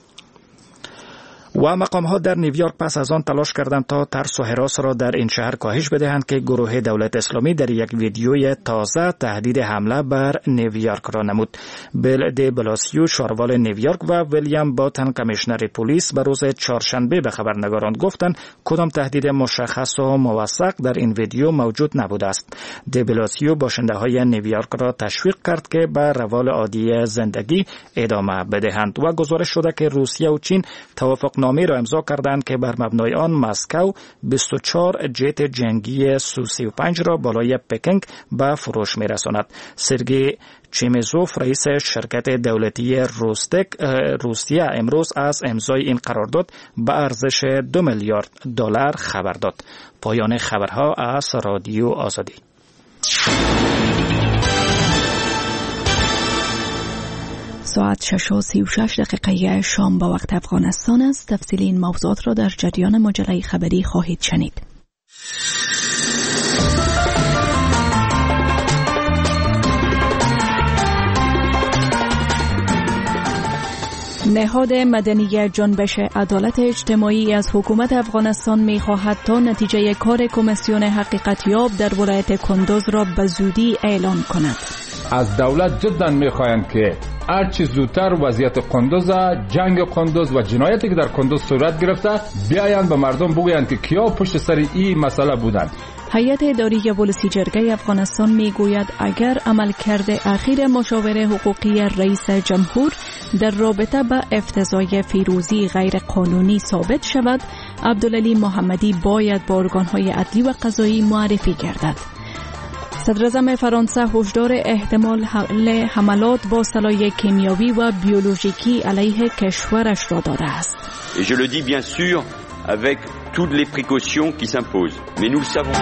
و مقام‌ها در نیویورک پس از آن تلاش کردند تا ترس و هراس را در این شهر کاهش بدهند که گروه دولت اسلامی در یک ویدیوی تازه تهدید حمله بر نیویورک را نمود. بیل دی بلاسیو شاروال نیویورک و ویلیام باتن کمیشنر پلیس به روز چهارشنبه به خبرنگاران گفتند کدام تهدید مشخص و موثق در این ویدیو موجود نبوده است. دی بلاسیو باشنده‌های نیویورک را تشویق کرد که به روال عادی زندگی ادامه بدهند و گزارش شده که روسیه و چین توافقنامه را امضا کردند که بر مبنای آن مسکو 24 جت جنگی سو-35 را بالای پکینگ به فروش می‌رساند. سرگئی چیمیزوف رئیس شرکت دولتی روستک روسیه امروز از امضای این قرارداد به ارزش 2 میلیارد دلار خبر داد. پایان خبرها از رادیو آزادی. ساعت 6:36 شام با وقت افغانستان است. تفصیل این موضوعات را در جریان مجله خبری خواهید شنید. نهاد مدنی جنبش عدالت اجتماعی از حکومت افغانستان می‌خواهد تا نتیجه کار کمیسیون حقیقتیاب در ولایت کندوز را به زودی اعلان کند. از دولت جدا می‌خواهند که هرچی زودتر وضعیت قندوز، جنگ قندوز و جنایتی که در قندوز صورت گرفته بیایند به مردم بگویند که کیا پشت سر این مسئله بودند. هیئت اداری ولسی جرگه افغانستان میگوید اگر عملکرد اخیر مشاور حقوقی رئیس جمهور در رابطه با افتضاح فیروزی غیر قانونی ثابت شود، عبدالعلی محمدی باید با ارگان‌های عدلی و قضایی معرفی گردد. صدراعظم فرانسه هشدار احتمال حملات با سلاح کیمیایی و بیولوژیکی علیه کشورش را داده است. Je le dis bien sûr avec toutes les précautions qui s'imposent, mais nous le savons.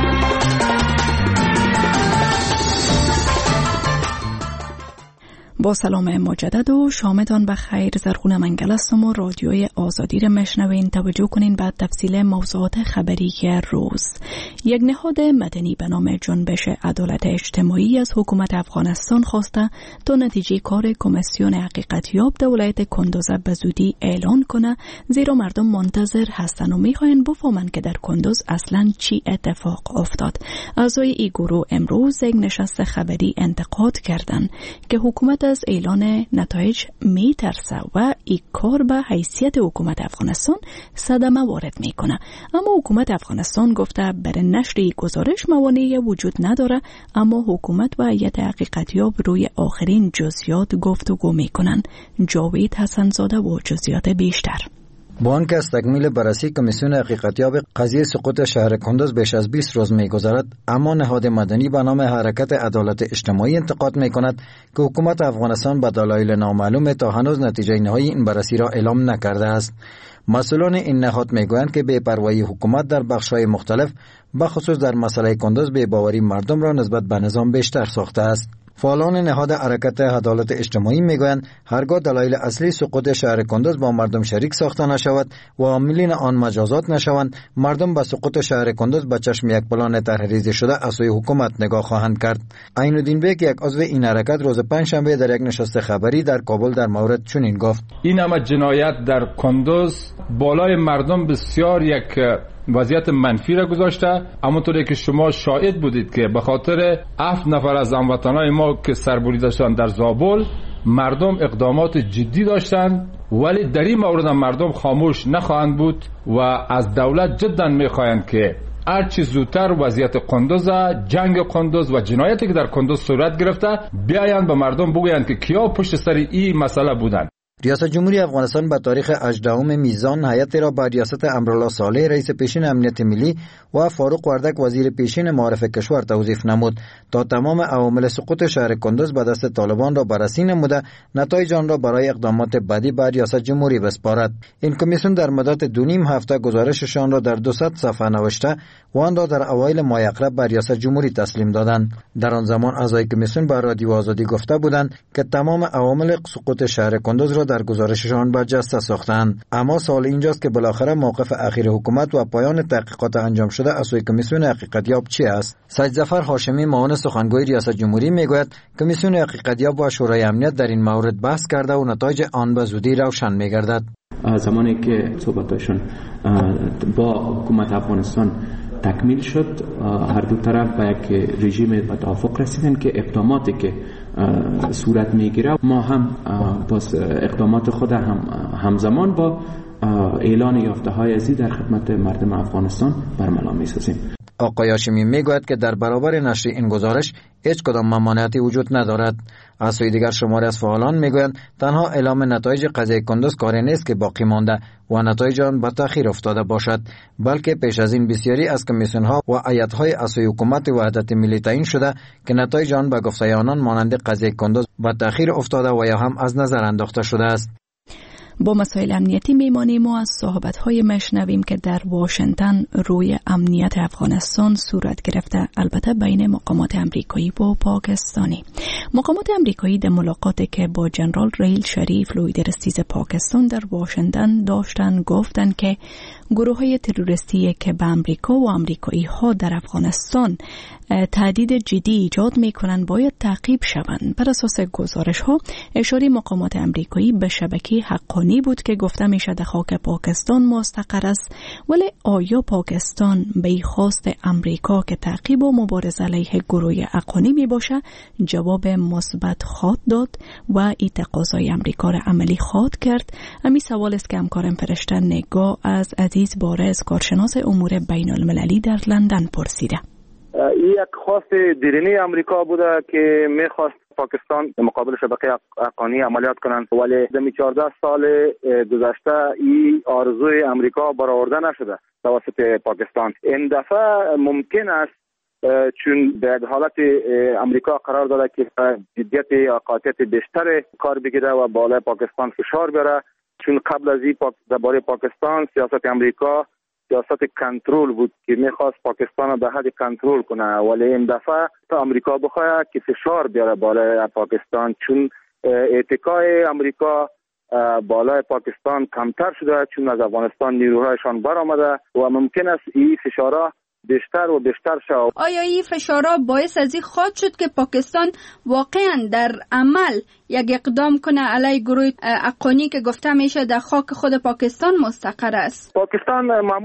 با سلام مجدد و شامتان بخیر. زرخونه منگل هستم و رادیوی آزادی را میشنوین. توجه کنین بعد تفصیل موضوعات خبری روز. یک نهاد مدنی به نام جنبش عدالت اجتماعی از حکومت افغانستان خواسته تا نتیجه کار کمیسیون حقیقتیاب در ولایت کندوز به زودی اعلان کنه، زیرا مردم منتظر هستن و میخواین بفهمن که در کندوز اصلا چی اتفاق افتاد. اعضای این گروه امروز یک نشست خبری انتقاد کردند که حکومت از اعلان نتایج میترسه و این کار به حیثیت حکومت افغانستان صدمه وارد میکنه. اما حکومت افغانستان گفته برای نشر این گزارش موانعی وجود نداره، اما حکومت و هیئت حقیقتیاب روی آخرین جزئیات گفتگو میکنن. جاوید حسنزاده و جزئیات بیشتر. با آنکه از تکمیل بررسی کمیسیون حقیقتیاب قضیه سقوط شهر کندوز بیش از 20 روز می‌گذرد، اما نهاد مدنی به نام حرکت عدالت اجتماعی انتقاد می‌کند که حکومت افغانستان به دلایل نامعلوم تا هنوز نتیجه نهایی این بررسی را اعلام نکرده است. مسئولان این نهاد میگویند که بی‌پروایی حکومت در بخش‌های مختلف، بخصوص در مسئله کندوز، بی‌باوری مردم را نسبت به نظام بیشتر ساخته است. فعالان نهاد حرکت عدالت اجتماعی میگویند هرگاه دلایل اصلی سقوط شهر کندوز با مردم شریک ساخته نشود و عاملین آن مجازات نشوند، مردم به سقوط شهر کندوز به چشم یک پلان طرحریزی شده از سوی حکومت نگاه خواهند کرد. عین الدین بیگ، یک عضو این حرکت، روز پنجشنبه در یک نشست خبری در کابل در مورد چنین گفت: این همه جنایت در کندوز بالای مردم بسیار یک وضعیت منفی را گذاشته. همونطوری که شما شاهد بودید که به خاطر 7 نفر از هموطنان ما که سربریده داشتن در زابل، مردم اقدامات جدی داشتند، ولی در این مورد مردم خاموش نخواهند بود و از دولت جدا میخواهند که هرچی زودتر وضعیت کندوز، جنگ کندوز و جنایتی که در کندوز صورت گرفته بیایند به مردم بگویند که کیا پشت سر این مسئله بودند. ریاست جمهوری افغانستان به تاریخ 18 میزان هیئتی را با ریاست امرالله صالح رئیس پیشین امنیت ملی و فاروق وردک وزیر پیشین معارف کشور توظیف نمود تا تمام عوامل سقوط شهر کندوز به دست طالبان را بررسی نموده نتایج آن را برای اقدامات بعدی به ریاست جمهوری بسپارد. این کمیسیون در مدت 2.5 هفته گزارششان را در 200 صفحه نوشته و آن را در اوایل ماه اقرب به ریاست جمهوری تسلیم دادند. در آن زمان اعضای کمیسیون به رادیو آزادی گفته بودند که تمام عوامل سقوط شهر کندوز را در گزارششان برجسته ساختند. اما سوال اینجاست که بالاخره موقف اخیر حکومت و پایان تحقیقات انجام شده از سوی کمیسیون حقیقتیاب چی است؟ سید ظفر هاشمی، معاون سخنگوی ریاست جمهوری، میگوید کمیسیون حقیقتیاب و شورای امنیت در این مورد بحث کرده و نتایج آن به زودی روشن میگردد. زمانی که صحبتشون با حکومت افغانستان تکمیل شد، هر دو طرف به یک رژیم به توافق رسیدن که اقداماتی که صورت میگیره ما هم باز اقدامات خود همزمان با اعلان یافته های ازی در خدمت مردم افغانستان برملا میسازیم. آقای هاشمی میگوید که در برابر نشر این گزارش هیچ کدام ممانعتی وجود ندارد. از سوی دیگر شماری از فعالان میگویند تنها اعلام نتایج قضیه کندوز کاری نیست که باقی مانده و نتایج آن به تأخیر افتاده باشد، بلکه پیش از این بسیاری از کمیسیون ها و هیئت‌های از سوی حکومت وحدت ملی تعیین شده که نتایج آن به گفته آنان مانند قضیه کندوز به تأخیر افتاده و یا هم از نظر انداخته شده است. با مسائل امنیتی میمانیم و از صحبت‌های مشنویم که در واشنگتن روی امنیت افغانستان صورت گرفته، البته بین مقامات امریکایی و پاکستانی. مقامات امریکایی در ملاقاتی که با جنرال ریل شریف لوی درستیز پاکستان در واشنگتن داشتن گفتند که گروه‌های تروریستی که به امریکا و امریکایی‌ها در افغانستان تهدید جدی ایجاد می‌کنند باید تعقیب شوند. بر اساس گزارش‌ها اشاره مقامات امریکایی به شبکه حقانی بود که گفته میشه در خاک پاکستان مستقر است، ولی آیا پاکستان به خواست امریکا که تعقیب و مبارزه علیه گروه حقانی می باشه جواب مثبت خواهد داد و این تقاضای امریکا را عملی خواهد کرد؟ همین سوال است که همکارم فرشته نگاه از عزیز بارز، کارشناس امور بین المللی در لندن پرسیده. یک خواست دیرینی امریکا بوده که میخواست پاکستان در مقابل شبکه حقانی عملیات کنند، ولی در 14 سال گذشته این آرزوی امریکا برآورده نشده توسط پاکستان. این دفعه ممکن است چون به یک حالت امریکا قرار داده که جدیت یا قاطعیت بیشتر کار بگیره و بالای پاکستان فشار بیاره، چون قبل از این درباره پاکستان سیاست امریکا سیاست کنترل بود که میخواست پاکستان رو به حد کنترل کنه، ولی این دفعه تا امریکا بخواد که فشار بیاره بالای پاکستان، چون اتکای امریکا بالای پاکستان کمتر شده، چون از افغانستان نیروهایشان برآمده و ممکن است این فشارها بیشتر و بیشتر شود. آیا این فشارها باعث از این خواهد شد که پاکستان واقعا در عمل یک اقدام کنه علیه گروه حقانی که گفته میشه در خاک خود پاکستان مستقر است؟ پاکستان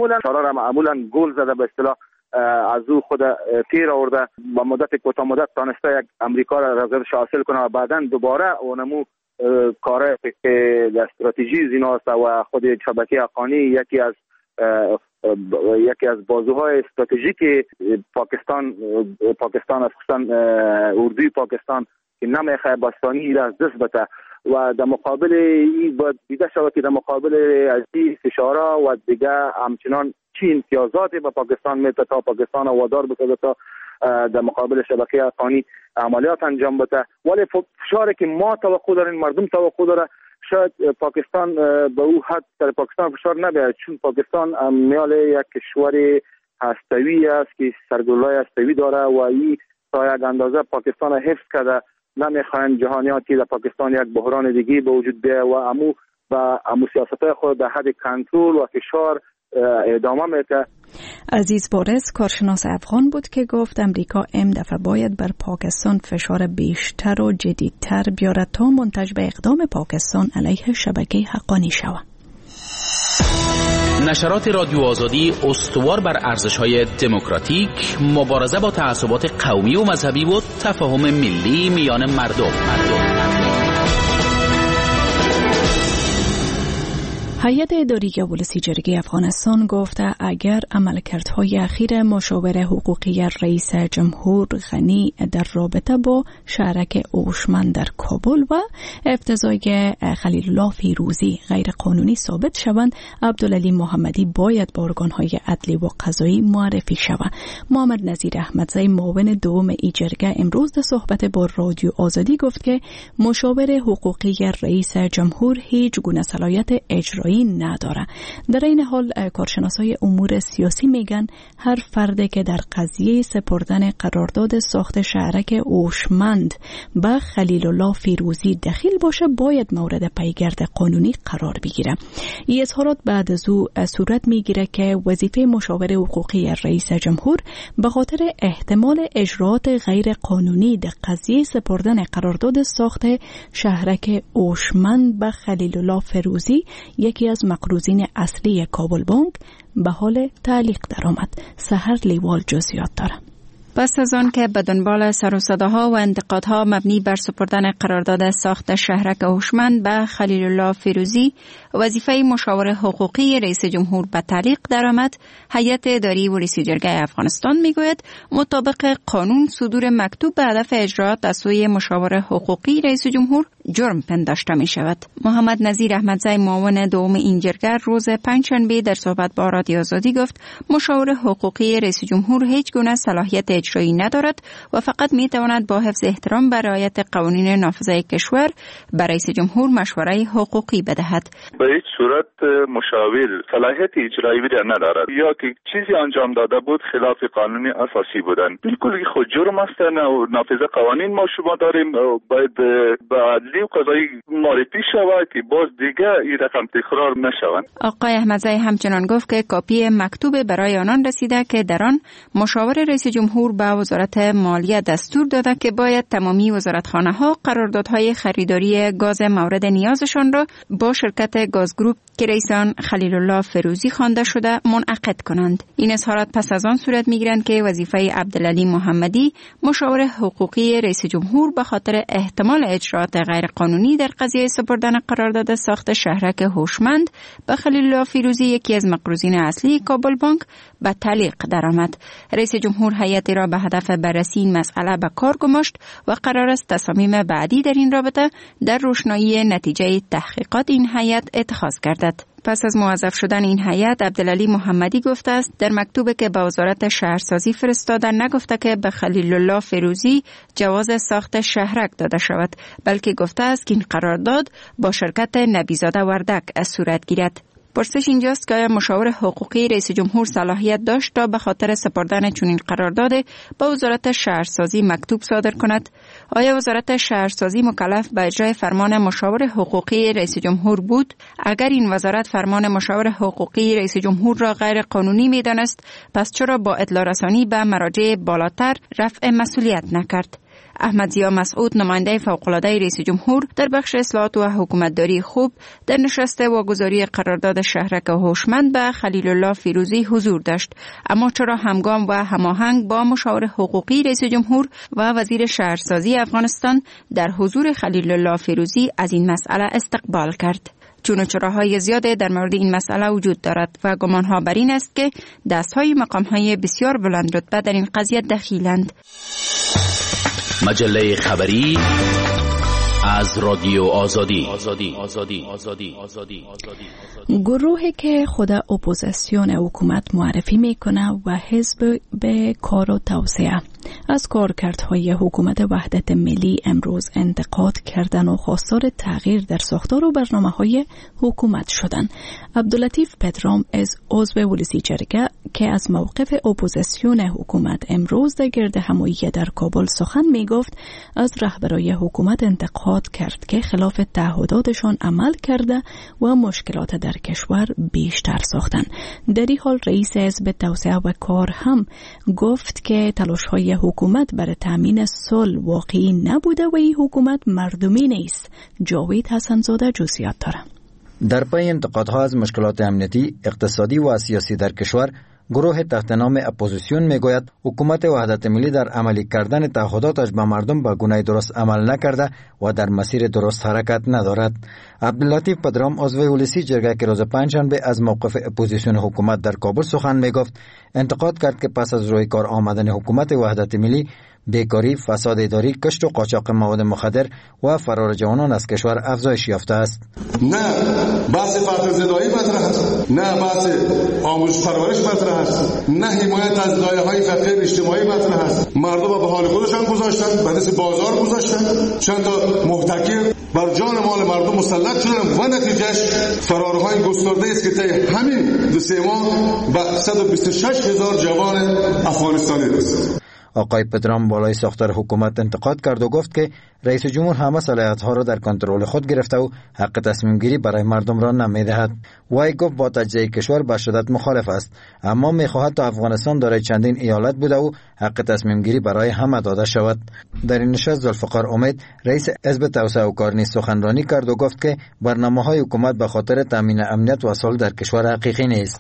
معمولا گل زده به اصطلاح از او خود تیر آورده، با مدت کوتاه مدت تانسته یک امریکا را رضایتش حاصل کنه و بعدا دوباره اونمو کار که استراتژی زیناست و خود شبکه حقانی یکی از بازوهای استراتژیک پاکستان است، خصوصا اردوی پاکستان که نمیخواد باستانی را از دست بده و در مقابل این باید دیده شود که در مقابل از این فشارها و دیگه همچنان چی امتیازاتی به پاکستان میده تا پاکستان وادار بکنه تا در مقابل شبکه حقانی عملیات انجام بده، ولی فشاری که ما توقع داریم، مردم توقع داره، شاید پاکستان به او حد در پاکستان فشار نبیاره، چون پاکستان میال یک کشور هسته‌ای است که سرگلای هسته‌ای داره و این تا یک اندازه پاکستان حفظ کرده نمیخواین جهانیاتی در پاکستان یک بحران دیگه به وجود بیاید و امو سیاست‌های خود در حد کنترل و فشار ادامه میده. عزیز بارز کارشناس افغان بود که گفت امریکا این دفعه باید بر پاکستان فشار بیشتر و جدیدتر بیارد تا منتج به اقدام پاکستان علیه شبکه حقانی شود. نشرات رادیو آزادی استوار بر ارزش‌های دموکراتیک، مبارزه با تعصبات قومی و مذهبی و تفاهم ملی میان مردم. هیئت اداری ولسی جرگه افغانستان گفته اگر عملکردهای اخیر مشاور حقوقی رئیس جمهور غنی در رابطه با شهرک اوشمند در کابل و ابتزای خلیل الله فیروزی غیر قانونی ثابت شوند، عبدالعلی محمدی باید با ارگانهای عدلی و قضایی معرفی شود. محمد نظیر احمدزی معاون دوم ای جرگه امروز در صحبت با رادیو آزادی گفت که مشاور حقوقی رئیس جمهور هیچ گونه صلاحیت اجرایی نداره. در این حال کارشناسای امور سیاسی میگن هر فردی که در قضیه سپردن قرارداد ساخت شهرک اوشمند به خلیل الله فیروزی دخیل باشه باید مورد پیگرد قانونی قرار بگیره. این اظهارات بعد از او صورت میگیره که وظیفه مشاور حقوقی رئیس جمهور به خاطر احتمال اجراات غیر قانونی در قضیه سپردن قرارداد ساخت شهرک اوشمند به خلیل الله فیروزی یکی از مقروضین اصلی کابل بانک به حال تعلیق درآمد. سحر لیوال جزئیات داره. پس از آن که به دنبال سر و صداها و انتقادها مبنی بر سپردن قرارداد ساخت شهرک هوشمند به خلیل الله فیروزی وظیفه مشاور حقوقی رئیس جمهور به تعلیق درآمد، هیئت اداری ولسی جرگه افغانستان میگوید مطابق قانون صدور مکتوب به هدف اجراات از سوی مشاور حقوقی رئیس جمهور جرم پنداشته می شود. محمد نظیر احمدزی معاون دوم این جرگه روز پنجشنبه در صحبت با رادیو آزادی گفت مشاور حقوقی رئیس جمهور هیچ گونه صلاحیت اجرایی ندارد و فقط می تواند با حفظ احترام بر رعایت قوانین نافذه کشور برای رئیس جمهور مشوره حقوقی بدهد. به هیچ صورت مشاور صلاحیت اجرایی ندارد یا که چیزی انجام داده بود خلاف قانون اساسی بودن. بالکل خود جرم است و نافذه قوانین ما شما داریم باید به عدلی و قضایی معرفی شود که باز دیگه این رقم تکرار نشوند. آقای احمدزی همچنان گفت که کاپی مکتوب برای آنان رسیده که در آن مشاور رئیس جمهور به وزارت مالیه دستور داده که باید تمامی وزارتخانه‌ها قراردادهای خریداری گاز مورد نیازشان را با شرکت گاز گروپ که رئیس آن خلیل الله فیروزی خوانده شده منعقد کنند. این اظهارات پس از آن صورت میگیرند که وظیفه عبدالعلی محمدی مشاور حقوقی رئیس جمهور به خاطر احتمال اجراات غیر قانونی در قضیه سپردن قرارداد ساخت شهرک هوشمند به خلیل الله فیروزی یکی از مقروضین اصلی کابل بانک به تعلیق درآمد. رئیس جمهور هیئتی را به هدف بررسی این مسئله به کار گماشت و قرار است تصامیم بعدی در این رابطه در روشنایی نتیجه تحقیقات این هیئت اتخاذ گردد. پس از موظف شدن این هیئت عبدالعلی محمدی گفته است در مکتوبی که به وزارت شهرسازی فرستادن نگفته که به خلیل الله فیروزی جواز ساخت شهرک داده شود، بلکه گفته است که این قرارداد با شرکت نبیزاده وردک صورت گیرد. پرسش اینجاست که آیا مشاور حقوقی رئیس جمهور صلاحیت داشت تا به خاطر سپردن چنین قرارداد با وزارت شهرسازی مکتوب صادر کند؟ آیا وزارت شهرسازی مکلف به اجرای فرمان مشاور حقوقی رئیس جمهور بود؟ اگر این وزارت فرمان مشاور حقوقی رئیس جمهور را غیر قانونی می‌دانست، پس چرا با اطلاع رسانی به مراجع بالاتر رفع مسئولیت نکرد؟ احمد ضیا مسعود نماینده فوق‌العاده رئیس جمهور در بخش اصلاحات و حکومتداری خوب در نشست واگذاری قرارداد شهرک هوشمند به خلیل الله فیروزی حضور داشت، اما چرا همگام و هماهنگ با مشاور حقوقی رئیس جمهور و وزیر شهرسازی افغانستان در حضور خلیل الله فیروزی از این مسئله استقبال کرد؟ چون و چراهای زیاده در مورد این مسئله وجود دارد و گمانها بر این است که دستهای مقامهای بسیار بلند رتبه در این قضیه دخیلند. مجله خبری از رادیو آزادی. گروهی که خود اپوزیسیون حکومت معرفی میکنه و حزب به کار و توسعه از کارکردهای حکومت وحدت ملی امروز انتقاد کردن و خواستار تغییر در ساختار و برنامه‌های حکومت شدن. عبداللطیف پدرام از عضو ولسی جرگه که از موقف اپوزیسیون حکومت امروز در گرد همایی در کابل سخن می گفت از رهبرای حکومت انتقاد کرد که خلاف تعهداتشان عمل کرده و مشکلات در کشور بیشتر ساختند. در این حال رئیس حزب توسعه و کار هم گفت که تلاش‌های حکومت برای تامین صلح واقعی نبوده و این حکومت مردمی نیست. جاوید حسن‌زاده جزئیات داره. در پی انتقادها از مشکلات امنیتی، اقتصادی و سیاسی در کشور، گروه تحت نام اپوزیسیون میگوید حکومت وحدت ملی در عملی کردن تعهداتش به مردم به گونه درست عمل نکرده و در مسیر درست حرکت ندارد. عبداللطیف پدرام عضو ولسی جرگه که روز پنجشنبه از موقف اپوزیسیون حکومت در کابل سخن میگفت، انتقاد کرد که پس از روی کار آمدن حکومت وحدت ملی، بیکاری، فساد اداری، کشت و قاچاق مواد مخدر و فرار جوانان از کشور افزایش یافته است. نه بحث فقر زدایی مطرح است، نه بحث آموزش پرورش مطرح است، نه حمایت از لایه‌های فقر اجتماعی مطرح است. مردم به حال خودشان گذاشتن، به دست بازار گذاشتن، چند تا محتکر بر جان مال مردم مسلط شدن و نتیجهش فرارهای گسترده است که طی همین 2 ماه به 126,000 جوان افغانستانی رسید. آقای پدرام بالای ساختار حکومت انتقاد کرد و گفت که رئیس جمهور همه صلاحیت‌ها را در کنترل خود گرفته و حق تصمیم گیری برای مردم را نمی‌دهد. وی گفت با تجزیه کشور به شدت مخالف است، اما می‌خواهد تا افغانستان دارای چندین ایالت بوده و حق تصمیم گیری برای همه داده شود. در این نشست ذوالفقار امید رئیس حزب توسعه و کار نیز سخنرانی کرد و گفت که برنامه‌های حکومت به خاطر تامین امنیت و صلح در کشور حقیقی نیست.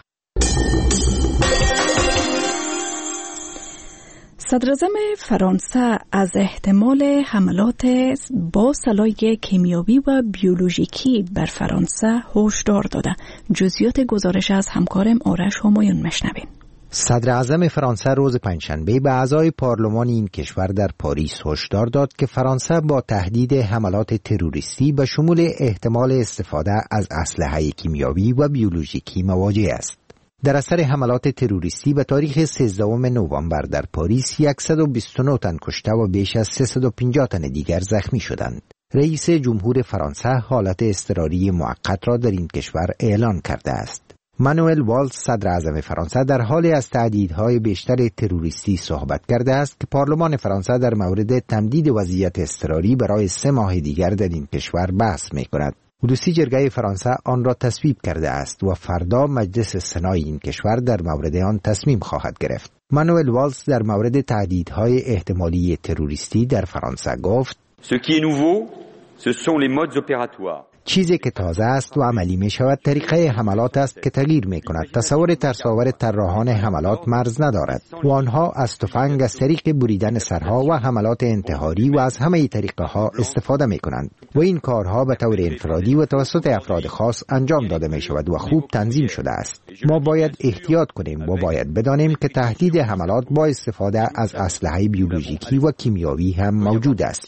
صدراعظم فرانسه از احتمال حملات با سلاح کیمیایی و بیولوژیکی بر فرانسه هشدار داده. جزئیات گزارش از همکارم آرش همایون مشنویم. صدراعظم فرانسه روز پنجشنبه به اعضای پارلمان این کشور در پاریس هشدار داد که فرانسه با تهدید حملات تروریستی به شمول احتمال استفاده از اسلحه کیمیایی و بیولوژیکی مواجه است. در اثر حملات تروریستی به تاریخ 13 نوامبر در پاریس 129 تن کشته و بیش از 350 تن دیگر زخمی شدند. رئیس جمهور فرانسه حالت اضطراری موقت را در این کشور اعلان کرده است. مانوئل والز صدراعظم فرانسه در حال از تهدیدهای بیشتر تروریستی صحبت کرده است که پارلمان فرانسه در مورد تمدید وضعیت اضطراری برای 3 ماه دیگر در این کشور بحث می‌کند. حدوثی جرگه فرانسه آن را تصویب کرده است و فردا مجلس سنای این کشور در مورد آن تصمیم خواهد گرفت. مانوئل والز در مورد تهدیدهای احتمالی تروریستی در فرانسه گفت: Ce qui est nouveau, ce sont les modes opératoires. چیزی که تازه است و عملی می شود طریقه حملات است که تغییر می کند. تصور ترساور طراحان حملات مرز ندارد و آنها از تفنگ، از طریق بریدن سرها و حملات انتحاری و از همه طریقه ها استفاده می کنند و این کارها به طور انفرادی و توسط افراد خاص انجام داده می شود و خوب تنظیم شده است. ما باید احتیاط کنیم و باید بدانیم که تهدید حملات با استفاده از اسلحه بیولوژیکی و کیمیایی هم موجود است.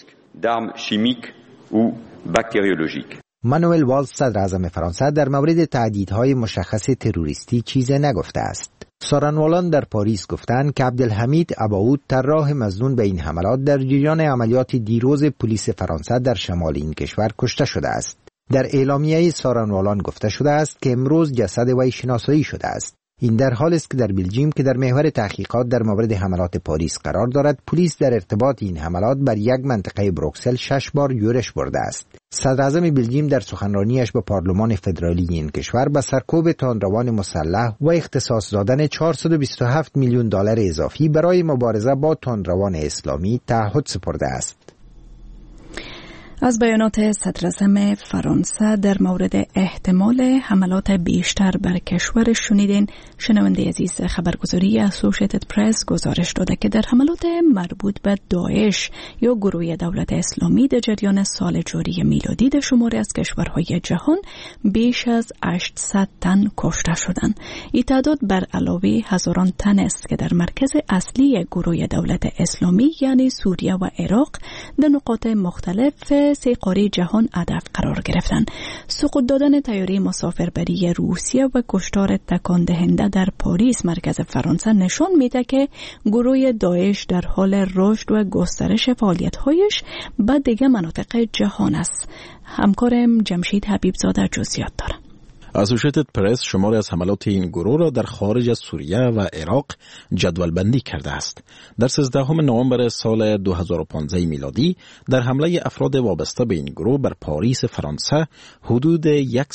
مانوئل والز صدراعظم فرانسه در مورد تهدیدهای مشخص تروریستی چیزی نگفته است. سارنوالان در پاریس گفتند که عبدالحمید اباود طراح مظنون به این حملات در جریان عملیات دیروز پلیس فرانسه در شمال این کشور کشته شده است. در اعلامیه سارنوالان گفته شده است که امروز جسد وی شناسایی شده است. این در حالی است که در بلژیم که در محور تحقیقات در مورد حملات پاریس قرار دارد، پلیس در ارتباط این حملات بر یک منطقه بروکسل 6 بار یورش برده است. صدراعظم بلژیم در سخنرانیش به پارلمان فدرالی این کشور به سرکوب تندروان مسلح و اختصاص دادن 427 میلیون دلار اضافی برای مبارزه با تندروان اسلامی تعهد سپرده است. از بیانات صدراعظم فرانسه در مورد احتمال حملات بیشتر بر کشور شنیدین. شنونده عزیز، خبرگزاری اسوسییتد پرس گزارش داده که در حملات مربوط به داعش یا گروه دولت اسلامی در جریان سال جاری میلادی در شماری از کشورهای جهان بیش از 800 تن کشته شدند. این تعداد بر علاوه هزاران تن است که در مرکز اصلی گروه دولت اسلامی یعنی سوریه و عراق در نقاط مختلف سه قاره جهان هدف قرار گرفتند. سقوط دادن طیاره مسافربری روسیه و کشتار تکان دهنده در پاریس مرکز فرانسه نشان میده که گروه داعش در حال رشد و گسترش فعالیت‌هایش به دیگر مناطق جهان است. همکارم جمشید حبیبزاده جزئیات دارد. اسوشیتد پرس شماری از حملات این گروه را در خارج از سوریه و عراق جدول بندی کرده است. در 13 نوامبر سال 2015 میلادی در حمله افراد وابسته به این گروه بر پاریس فرانسه حدود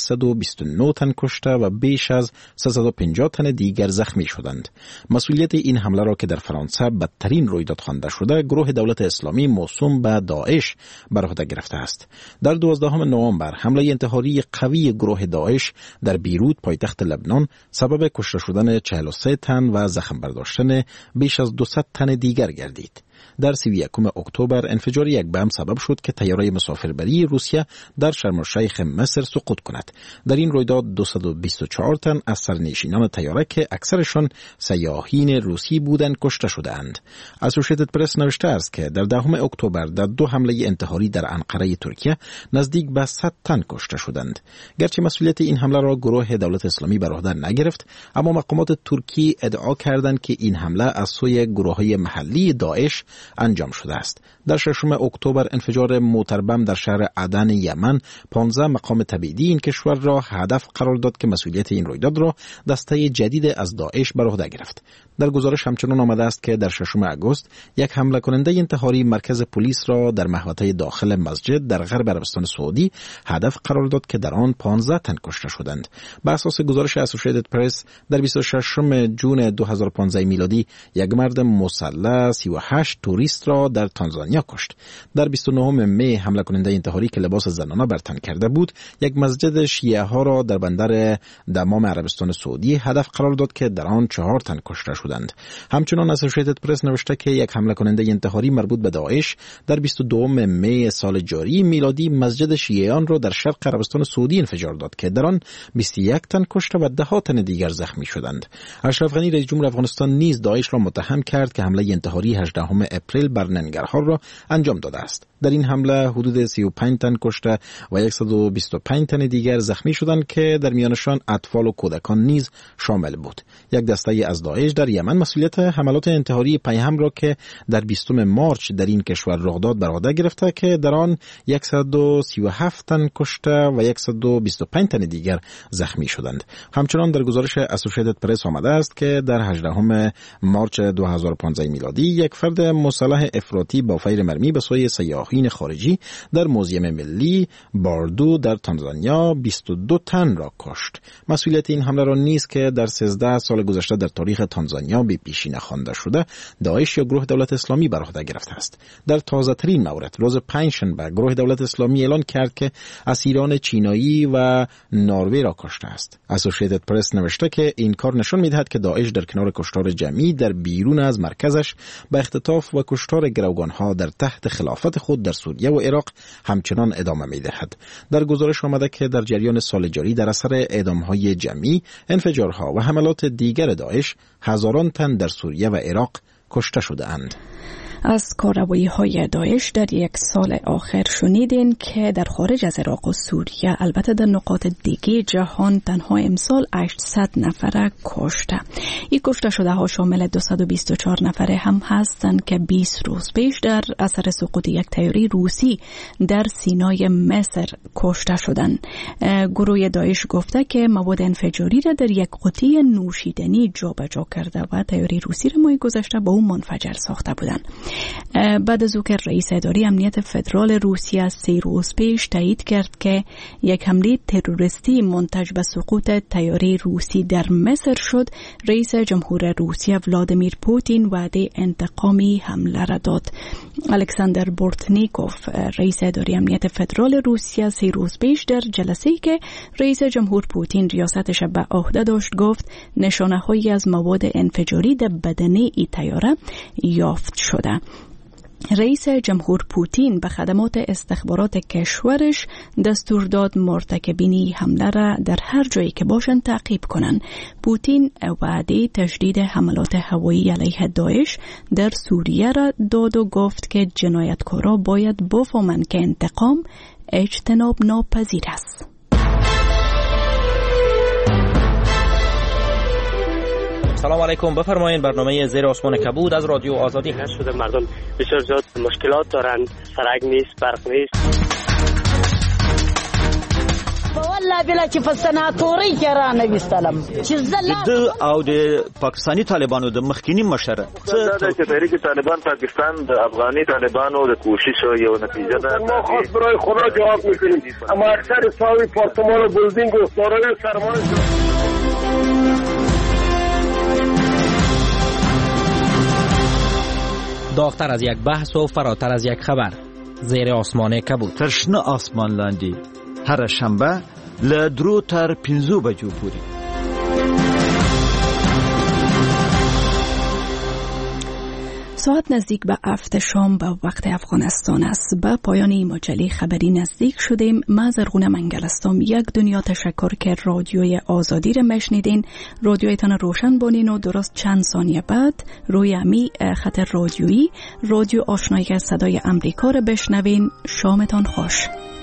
129 تن کشته و بیش از 350 تن دیگر زخمی شدند. مسئولیت این حمله را که در فرانسه بدترین رویداد خوانده شده گروه دولت اسلامی موسوم به داعش بر عهده گرفته است. در 12 نوامبر حمله انتحاری قوی گروه داعش در بیروت پایتخت لبنان سبب کشته شدن 43 تن و زخم برداشتن بیش از 200 تن دیگر گردید. در 31 اکتبر انفجار یک بم سبب شد که طیاره مسافربری روسیه در شرم الشیخ مصر سقوط کند. در این رویداد 224 تن از سرنشینان طیاره که اکثرشان سیاحین روسی بودند کشته شدند. اسوشیتد پرس نوشته است که در 10 اکتبر در 2 حمله انتحاری در انقره ترکیه نزدیک به 100 تن کشته شدند. گرچه مسئولیت این حمله را گروه دولت اسلامی بر عهده نگرفت، اما مقامات ترکی ادعا کردند که این حمله از سوی گروه‌های محلی داعش انجام شده است. در 6 اکتبر انفجار موتربم در شهر عدن یمن 15 مقام تبعیدی این کشور را هدف قرار داد که مسئولیت این رویداد را دسته جدید از داعش بر عهده گرفت. در گزارش همچنان آمده است که در 6 آگوست یک حمله کننده انتحاری مرکز پلیس را در محوطه داخل مسجد در غرب عربستان سعودی هدف قرار داد که در آن 15 تن کشته شدند. بر اساس گزارش اسوشیتد پرس در 26 جون 2015 میلادی یک مرد مسلح 38 توریست را در تانزانیا کشت. در 29 می حمله کننده انتحاری که لباس زنانه بر تن کرده بود یک مسجد شیعه ها را در بندر دمام عربستان سعودی هدف قرار داد که در آن 4 تن کشته شدند. همچنان اسوشیتد پرس نوشته که یک حمله کننده انتحاری مربوط به داعش در 22 می سال جاری میلادی مسجد شیعیان را در شرق عربستان سعودی انفجار داد که در آن 21 تن کشته و 10 تن دیگر زخمی شدند. اشرف غنی رئیس جمهور افغانستان نیز داعش را متهم کرد که حمله انتحاری 18 اپریل بر ننگرهار را انجام داده است. در این حمله حدود 35 تن کشته و 125 تن دیگر زخمی شدند که در میانشان اطفال و کودکان نیز شامل بود. یک دسته از داعش در یمن مسئولیت حملات انتحاری پیهم را که در 20 مارچ در این کشور رخ داد بر عهده گرفته که در آن 137 تن کشته و 125 تن دیگر زخمی شدند. همچنان در گزارش اسوشیتد پرس آمده است که در 18 مارچ 2015 میلادی یک فرد مسلح افراطی با فیر مرمی به سوی سیاحین خارجی در موزیم ملی باردو در تانزانیا 22 تن را کشت. مسئولیت این حمله را نیز که در 13 سال گذشته در تاریخ تانزانیا به پیشینه خوانده شده داعش یا گروه دولت اسلامی بر عهده گرفته است. در تازه ترین مورد روز پنجشنبه گروه دولت اسلامی اعلان کرد که اسیران چینایی و نروژی را کشته است. اسوشیتد پرس نوشته که این کار نشان می‌دهد که داعش در کنار کشتار جمعی در بیرون از مرکزش به اختطاف و کشتار گروگانها در تحت خلافت خود در سوریه و عراق همچنان ادامه می‌دهد. در گزارش آمده که در جریان سال جاری در اثر اعدام‌های جمعی، انفجارها و حملات دیگر داعش هزاران تن در سوریه و عراق کشته شده‌اند. از کارروایی‌های داعش در یک سال آخر شنیدین که در خارج از عراق و سوریه البته در نقاط دیگه جهان تنها امسال 800 نفر کشته. این کشته شده ها شامل 224 نفره هم هستند که 20 روز پیش در اثر سقوط یک طیاره روسی در سینای مصر کشته شدند. گروه داعش گفته که مواد انفجاری را در یک قطعه نوشیدنی جابجا کرده و طیاره روسی را ماه گذشته با اون منفجر ساخته بودند. بعد از او که رئیس اداره امنیت فدرال روسیه 3 روز پیش تایید کرد که یک حمله تروریستی منتج به سقوط طیاره روسی در مصر شد، رئیس جمهور روسیه ولادیمیر پوتین وعده انتقامی حمله را داد. الکساندر بورتنیکوف رئیس اداره امنیت فدرال روسیه 3 روز پیش در جلسه‌ای که رئیس جمهور پوتین ریاستش به عهده داشت گفت نشانه‌هایی از مواد انفجاری در بدنه این طیاره یافت شده. رئیس جمهور پوتین به خدمات استخبارات کشورش دستور داد مرتکبین حمله را در هر جایی که باشند تعقیب کنند. پوتین وعده تشدید حملات هوایی علیه داعش در سوریه را داد و گفت که جنایتکارا باید بفهمند که انتقام اجتناب ناپذیر است. سلام علیکم، بفرمایید. برنامه زیر آسمان کبود از رادیو آزادی هست. شده مردم بسیار زیاد مشکلات دارن، سرک نیست، برق نیست. بابا بلا بلا چې په سناتوري کې را نویستلم چې د او د پاکستاني طالبانو د مخکینی مشر څه چې تحریک طالبان پاکستان د افغاني طالبانو د کوشش یو نتیجه ده. ما خاص برای خدا جواب میکنیم اما اکثر ساوی پارتمان و بلدینگ و سارای سرمان داغتر از یک بحث و فراتر از یک خبر. زیر آسمان کبود. ترشنه آسمان لاندی هر شنبه لدرو تر 5 بجو پوری. ساعت نزدیک به 7 شام به وقت افغانستان است. به پایان این مجله خبری نزدیک شدیم. من زرغونه منگلستم. یک دنیا تشکر که رادیوی آزادی را مشنیدین. رادیویتان روشن بانین و درست چند ثانیه بعد روی امی خط رادیویی رادیو آشنایی صدای امریکا را بشنوین. شامتان خوش.